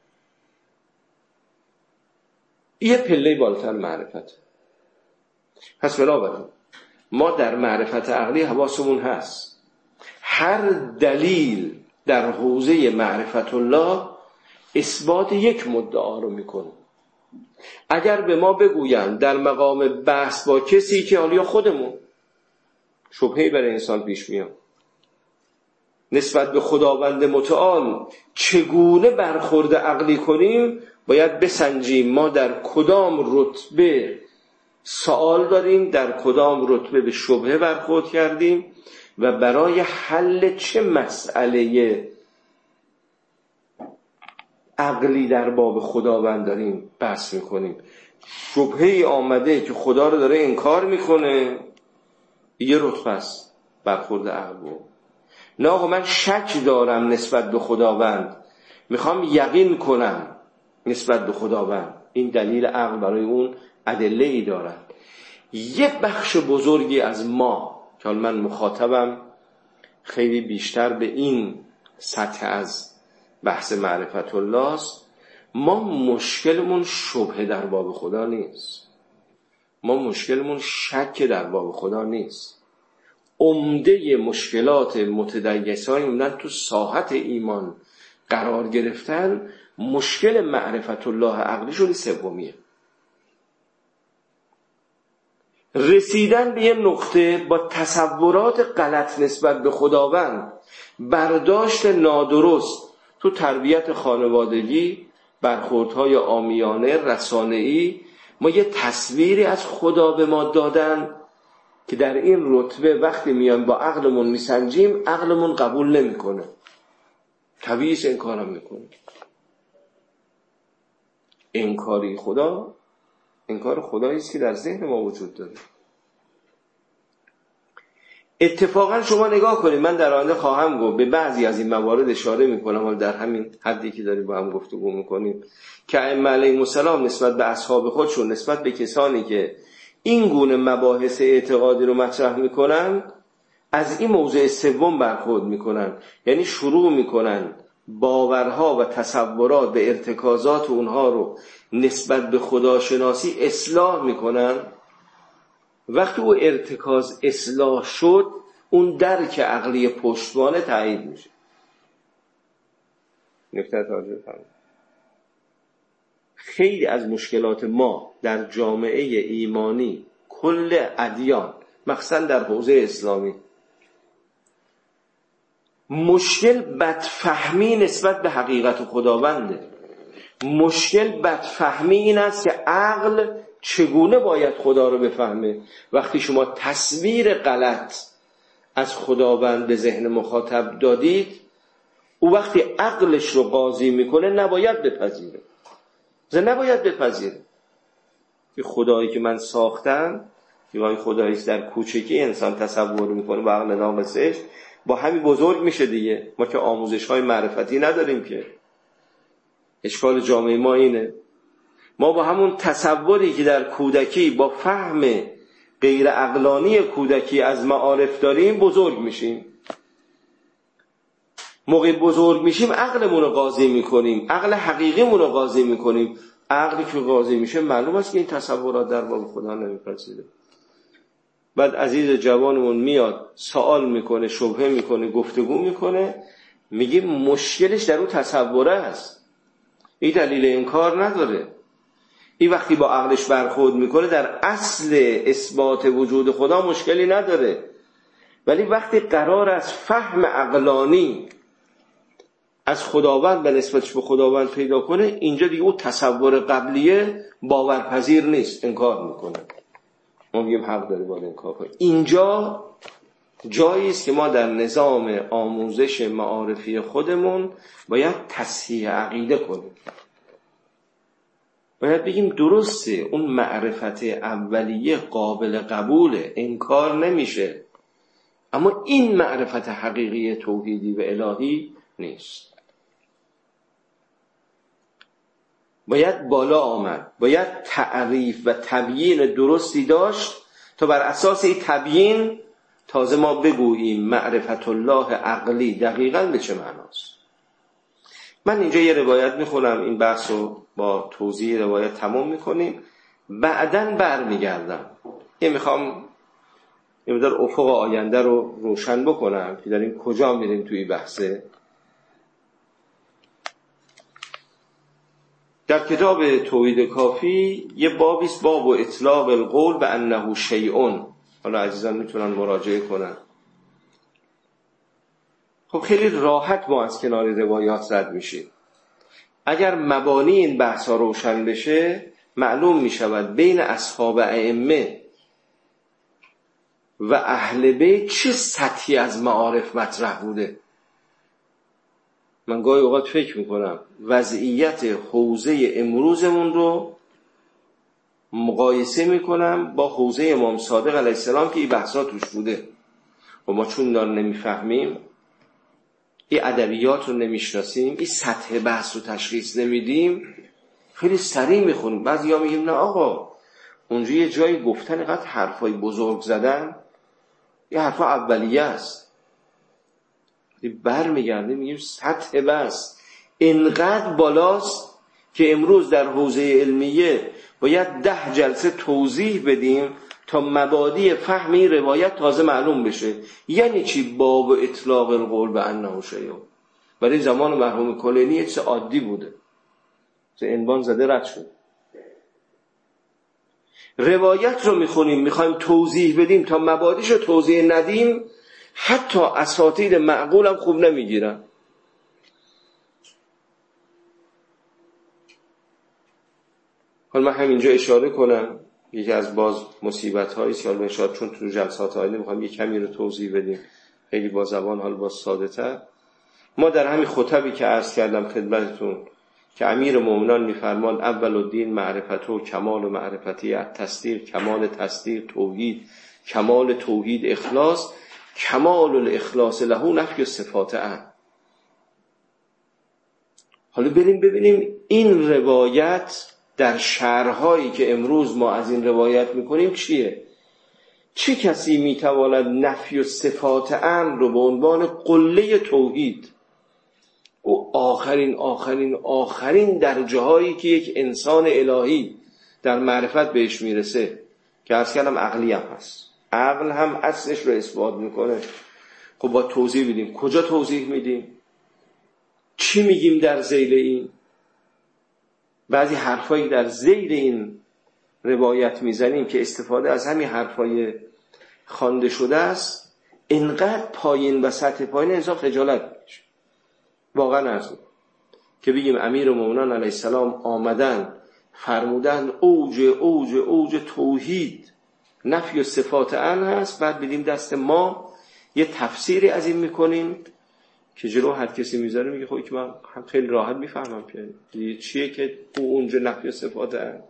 یه پله بالاتر معرفت. پس بنابراین ما در معرفت عقلی حواسمون هست. هر دلیل در حوزه معرفت الله اثبات یک مدعا رو میکنه. اگر به ما بگویند در مقام بحث با کسی که حالا خودمون شبهه‌ای برای انسان پیش میاد نسبت به خداوند متعال چگونه برخورد عقلی کنیم، باید بسنجیم ما در کدام رتبه سوال داریم، در کدام رتبه به شبهه برخورد کردیم و برای حل چه مسئله عقلی در باب خداوند داریم بحث میکنیم. شبهه‌ای آمده که خدا رو داره انکار میکنه، یه رتبه است برخورد عقل بود. نه آقا من شک دارم نسبت به خداوند، میخوام یقین کنم نسبت به خداوند، این دلیل عقل برای اون ادله ای دارد. یه بخش بزرگی از ما که من مخاطبم خیلی بیشتر به این سطح از بحث معرفت الله است، ما مشکلمون شبهه در باب خدا نیست، ما مشکلمون شک در باب خدا نیست. عمده مشکلات متدیسان موندن تو ساحت ایمان قرار گرفتن، مشکل معرفت الله عقلیشون سومیه. رسیدن به یه نقطه با تصورات غلط نسبت به خداوند، برداشت نادرست تو تربیت خانوادگی، برخوردهای عامیانه رسانه‌ای، ما یه تصویری از خدا به ما دادن که در این رتبه وقتی میان با عقلمون میسنجیم عقلمون قبول نمیکنه، طبیعیه انکارم میکنه. انکاری خدا انکار خدایی است که در ذهن ما وجود داره. اتفاقا شما نگاه کنید، من در آینده خواهم گفت به بعضی از این موارد اشاره میکنم، ولی در همین حدی که داریم با هم گفتگو میکنیم که ائمه علیهم السلام نسبت به اصحاب خودشون، نسبت به کسانی که این گونه مباحث اعتقادی رو مطرح میکنن، از این موضوع سوم برخورد میکنن. یعنی شروع میکنن باورها و تصورات به ارتکازات اونها رو نسبت به خداشناسی اصلاح میکنن. وقتی او ارتکاز اصلاح شد، اون درک عقلی پشتوانه تایید میشه. نکته توجه فرمایید. خیلی از مشکلات ما در جامعه ایمانی، کل ادیان، مخصوصا در حوزه اسلامی، مشکل بدفهمی نسبت به حقیقت خداونده. مشکل بدفهمی این است که عقل چگونه باید خدا رو بفهمه. وقتی شما تصویر غلط از خداوند به ذهن مخاطب دادید، او وقتی عقلش رو قاضی میکنه نباید بپذیره، نباید بپذیره که خدایی که من ساختم، یا خدایی در کوچکی انسان تصور میکنه با عقل ناقصش، با همین بزرگ میشه دیگه. ما که آموزش های معرفتی نداریم که. اشکال جامعه ما اینه، ما با همون تصوری که در کودکی با فهم غیر عقلانی کودکی از معارف داریم بزرگ میشیم. موقع بزرگ میشیم عقلمون رو قاضی میکنیم، عقل حقیقیمون رو قاضی میکنیم. عقلی که قاضی میشه معلوم است که این تصورات در باب خدا نمیپذیره. بعد عزیز جوانمون میاد سوال میکنه، شبهه میکنه، گفتگو میکنه، میگه مشکلش در اون تصوره است، این دلیل انکار نداره. این وقتی با عقلش برخورد میکنه در اصل اثبات وجود خدا مشکلی نداره، ولی وقتی قرار از فهم عقلانی از خداوند و نسبتش به خداوند پیدا کنه، اینجا دیگه اون تصور قبلیه باورپذیر نیست، انکار میکنه. ما میگیم حق داره باید انکار کنه. اینجا جایی است که ما در نظام آموزش معارفی خودمون باید تصحیح عقیده کنیم. باید بگیم درسته اون معرفت اولیه قابل قبوله، انکار نمیشه، اما این معرفت حقیقی توحیدی و الهی نیست. باید بالا آمد، باید تعریف و تبیین درستی داشت تا بر اساس این تبیین تازه ما بگوییم معرفت الله عقلی دقیقاً به چه معناست. من اینجا یه روایت میخونم، این بحث رو با توضیح روایت تمام میکنیم، بعداً بر میگردم. یه میخوام یه مقدار افق آینده رو روشن بکنم که داریم کجا میریم توی بحثه. در کتاب توحید کافی یه بابی است، باب و اطلاق القول به انه شیء. حالا عزیزان میتونن مراجعه کنن. خب خیلی راحت ما از کنار روایات رد میشیم. اگر مبانی این بحث ها روشن بشه معلوم میشود بین اصحاب ائمه و اهل بیت چه سطحی از معارف مطرح بوده. من گاهی اوقات فکر میکنم وضعیت حوزه امروزمون رو مقایسه میکنم با حوزه امام صادق علیه السلام که این بحثا توش بوده و ما چون دار نمیفهمیم، این ادبیات رو نمیشناسیم، این سطح بحث رو تشخیص نمیدیم، خیلی سریع میخونیم. بعضیا میگیم نه آقا اونجا یه جایی گفتن اینقدر حرفای بزرگ زدن، یه حرفا اولیه است. بر میگردیم میگیم سطح بحث اینقدر بالاست که امروز در حوزه علمیه باید ده جلسه توضیح بدیم تا مبادی فهم این روایت تازه معلوم بشه. یعنی چی باب و اطلاق القول به انه شیء؟ برای زمان مرحوم کلینی یه چیز عادی بوده، عنوان زده رد شد. روایت رو میخونیم میخوایم توضیح بدیم تا مبادیش رو توضیح ندیم، حتی اساتید معقول هم خوب نمیگیرن. حالا من همینجا اشاره کنم یکی از باز مصیبت هایی است، حالا اشاره چون تو جلسات آینده میخوام یک کمی رو توضیح بدیم خیلی با زبان حال با ساده تر. ما در همین خطبی که عرض کردم خدمتتون که امیر مومنان میفرمان اول الدین معرفته و کمال و معرفتی، تصدیق کمال تصدیق، توحید کمال توحید، اخلاص کمال الاخلاص له، نفی صفات ان. حالا بریم ببینیم این روایت در شرحهایی که امروز ما از این روایت میکنیم چیه. چه کسی میتواند نفی صفات ان رو به عنوان قله توحید، او آخرین آخرین آخرین درجه هایی که یک انسان الهی در معرفت بهش میرسه که عرض کردم عقلی هم هست، عقل هم اصلش رو اثبات میکنه. خب با توضیح بدیم. کجا توضیح میدیم؟ چی میگیم در ذیل این؟ بعضی حرفایی در ذیل این روایت میزنیم که استفاده از همین حرفای خوانده شده است، اینقدر پایین و سطح پایین انسان خجالت میکشه. واقعا عرض که بگیم امیر مومنان علیه السلام آمدن فرمودن اوج اوج اوج توحید نفی و صفات ان هست، بعد بدیم دست ما یه تفسیری از این میکنیم که جلو هر کسی میذاره میگه خب که من هم خیلی راحت میفهمم که چیه که او اونجا نفی و صفات ان.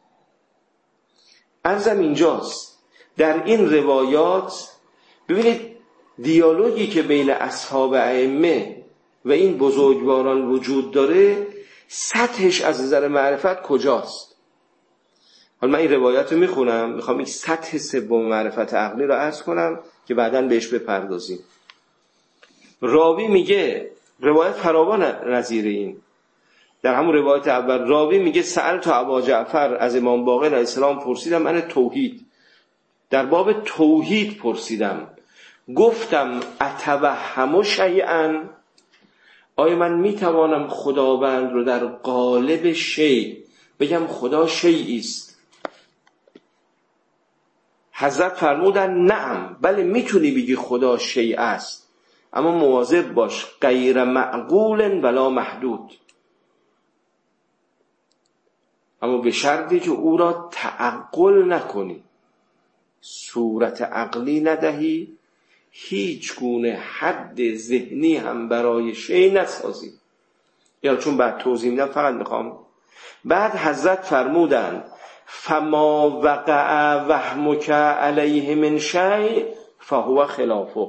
عرضم اینجاست در این روایات ببینید دیالوگی که بین اصحاب ائمه و این بزرگواران وجود داره سطحش از نظر معرفت کجاست. حالا من این روایت رو میخونم، میخوام این سطح سوم معرفت عقلی رو عرض کنم که بعداً بهش بپردازیم. راوی میگه، روایت فراوان نظیر این، در همون روایت اول راوی میگه سألت ابا جعفر از امام باقر علیه السلام پرسیدم من توحید، در باب توحید پرسیدم، گفتم اتوهم شیئا، آیا من میتوانم خداوند رو در قالب شیء بگم خدا شیئی است؟ حضرت فرمودن نعم، بله میتونی بگی خدا شیء است، اما مواظب باش غیر معقول ولا محدود، اما به شرطی که او را تعقل نکنی، صورت عقلی ندهی، هیچ گونه حد ذهنی هم برای شی نسازی. یا چون بعد توضیح میدم فقط میخوام. بعد حضرت فرمودند فما وقع وهمک علیه من شیء فهو خلافه.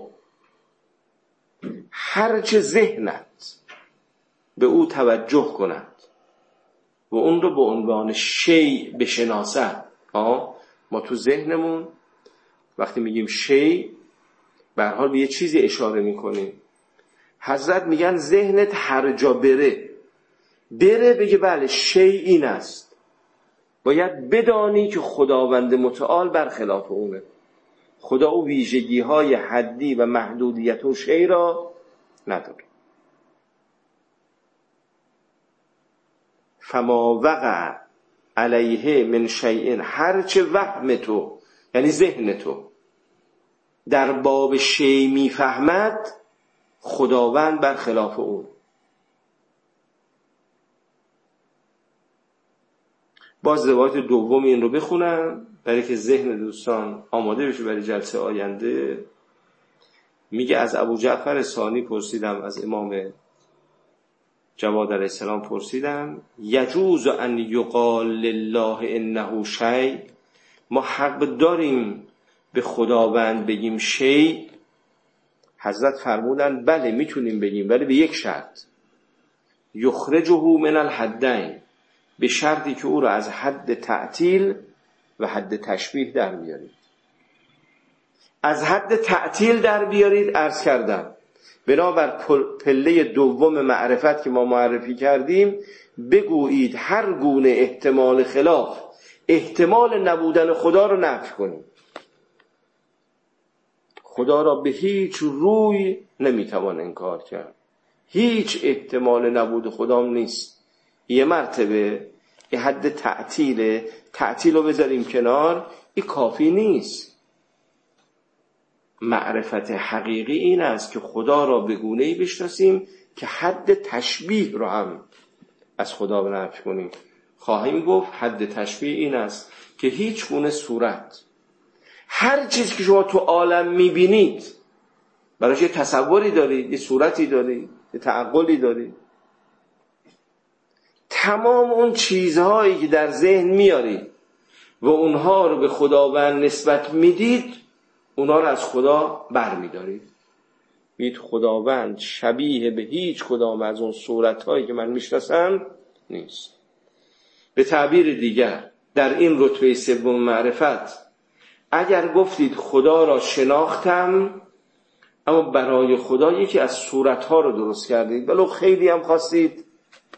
هرچه ذهنت به او توجه کند و اون رو به عنوان شیء بشناسد. ما تو ذهنمون وقتی میگیم شیء به هر حال به یه چیزی اشاره میکنیم. حضرت میگن ذهنت هر جا بره بره بگه بله شیء این است، باید بدانی که خداوند متعال برخلاف اونه. خدا او ویژگی های حدی و محدودیت و شیء را نداره. فما وقع علیه من شیء، هرچه وهم تو یعنی ذهن تو در باب شیء میفهمد خداوند برخلاف اون. باز روایت دوم این رو بخونم برای که ذهن دوستان آماده بشه برای جلسه آینده. میگه از ابو جعفر ثانی پرسیدم، از امام جواد علیه السلام پرسیدم یجوز ان یقال لله انه شیء، ما حق داریم به خداوند بگیم شیء؟ حضرت فرمودن بله میتونیم بگیم، ولی به یک شرط، یخرجه من الحدین، به شرطی که او را از حد تعطیل و حد تشبیه در بیارید. از حد تعطیل در بیارید عرض کردم بنابر پله دوم معرفت که ما معرفی کردیم، بگویید هر گونه احتمال خلاف احتمال نبودن خدا رو نفی کنید. خدا را به هیچ روی نمیتوان انکار کرد، هیچ احتمال نبود خدام نیست. یه مرتبه یه حد تعطیل تعطیل رو بذاریم کنار، این کافی نیست. معرفت حقیقی این است که خدا را به گونه‌ای بشناسیم که حد تشبیه رو هم از خدا نفی کنیم. خواهیم گفت حد تشبیه این است که هیچ گونه صورت، هر چیز که شما تو عالم میبینید براش یه تصوری دارید، یه صورتی دارید، یه تعقلی دارید، تمام اون چیزهایی که در ذهن میارید و اونها رو به خداوند نسبت میدید، اونها رو از خدا بر میدارید. میگید خداوند شبیه به هیچ کدام از اون صورتهایی که من میشناسم نیست. به تعبیر دیگر در این رتبه سوم معرفت اگر گفتید خدا را شناختم، اما برای خدا یکی از صورتها رو درست کردید، ولو خیلی هم خواستید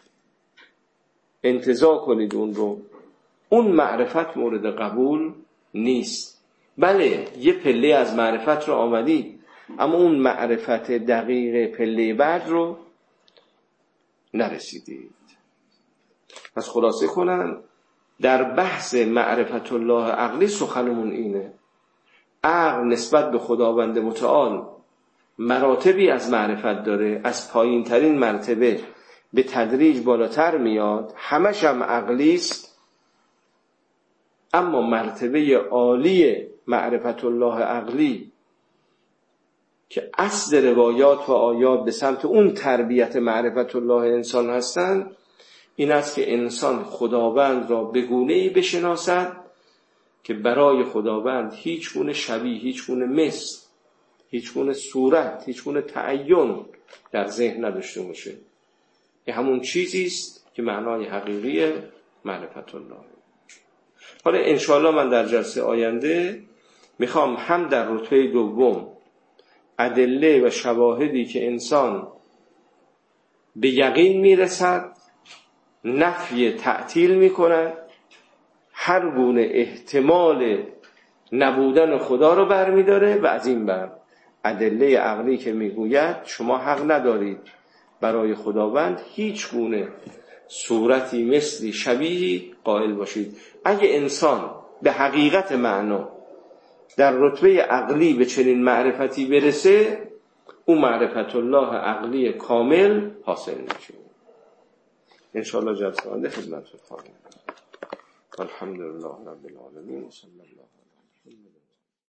انتزاع کنید اون رو، اون معرفت مورد قبول نیست. بله یه پله از معرفت رو آمدید، اما اون معرفت دقیق پله بعد رو نرسیدید. پس خلاصه کنم در بحث معرفت الله عقلی سخنمون اینه. عقل نسبت به خداوند متعال مراتبی از معرفت داره، از پایین ترین مرتبه به تدریج بالاتر میاد، همش هم عقلیست. اما مرتبه عالی معرفت الله عقلی که اصل روایات و آیات به سمت اون تربیت معرفت الله انسان هستند، این است که انسان خداوند را به گونه‌ای بشناسد که برای خداوند هیچ گونه شبیه، هیچ گونه مثل، هیچ گونه صورت، هیچ گونه تعین در ذهن نداشته باشه. این همون چیزی است که معنای حقیقی معرفت الله. حالا انشاءالله من در جلسه آینده میخوام هم در رتبه دوم ادله و شواهدی که انسان به یقین میرسد نفی تعطیل میکند، هر گونه احتمال نبودن خدا رو برمیداره و از این بر ادله عقلی که میگوید شما حق ندارید برای خداوند هیچ گونه صورتی مثلی شبیهی قائل باشید. اگه انسان به حقیقت معنا در رتبه عقلی به چنین معرفتی برسه، اون معرفت الله عقلی کامل حاصل میشه. انشاءالله جلسه آینده خدمتتون خواهم بود. الحمدلله رب العالمین. صلی الله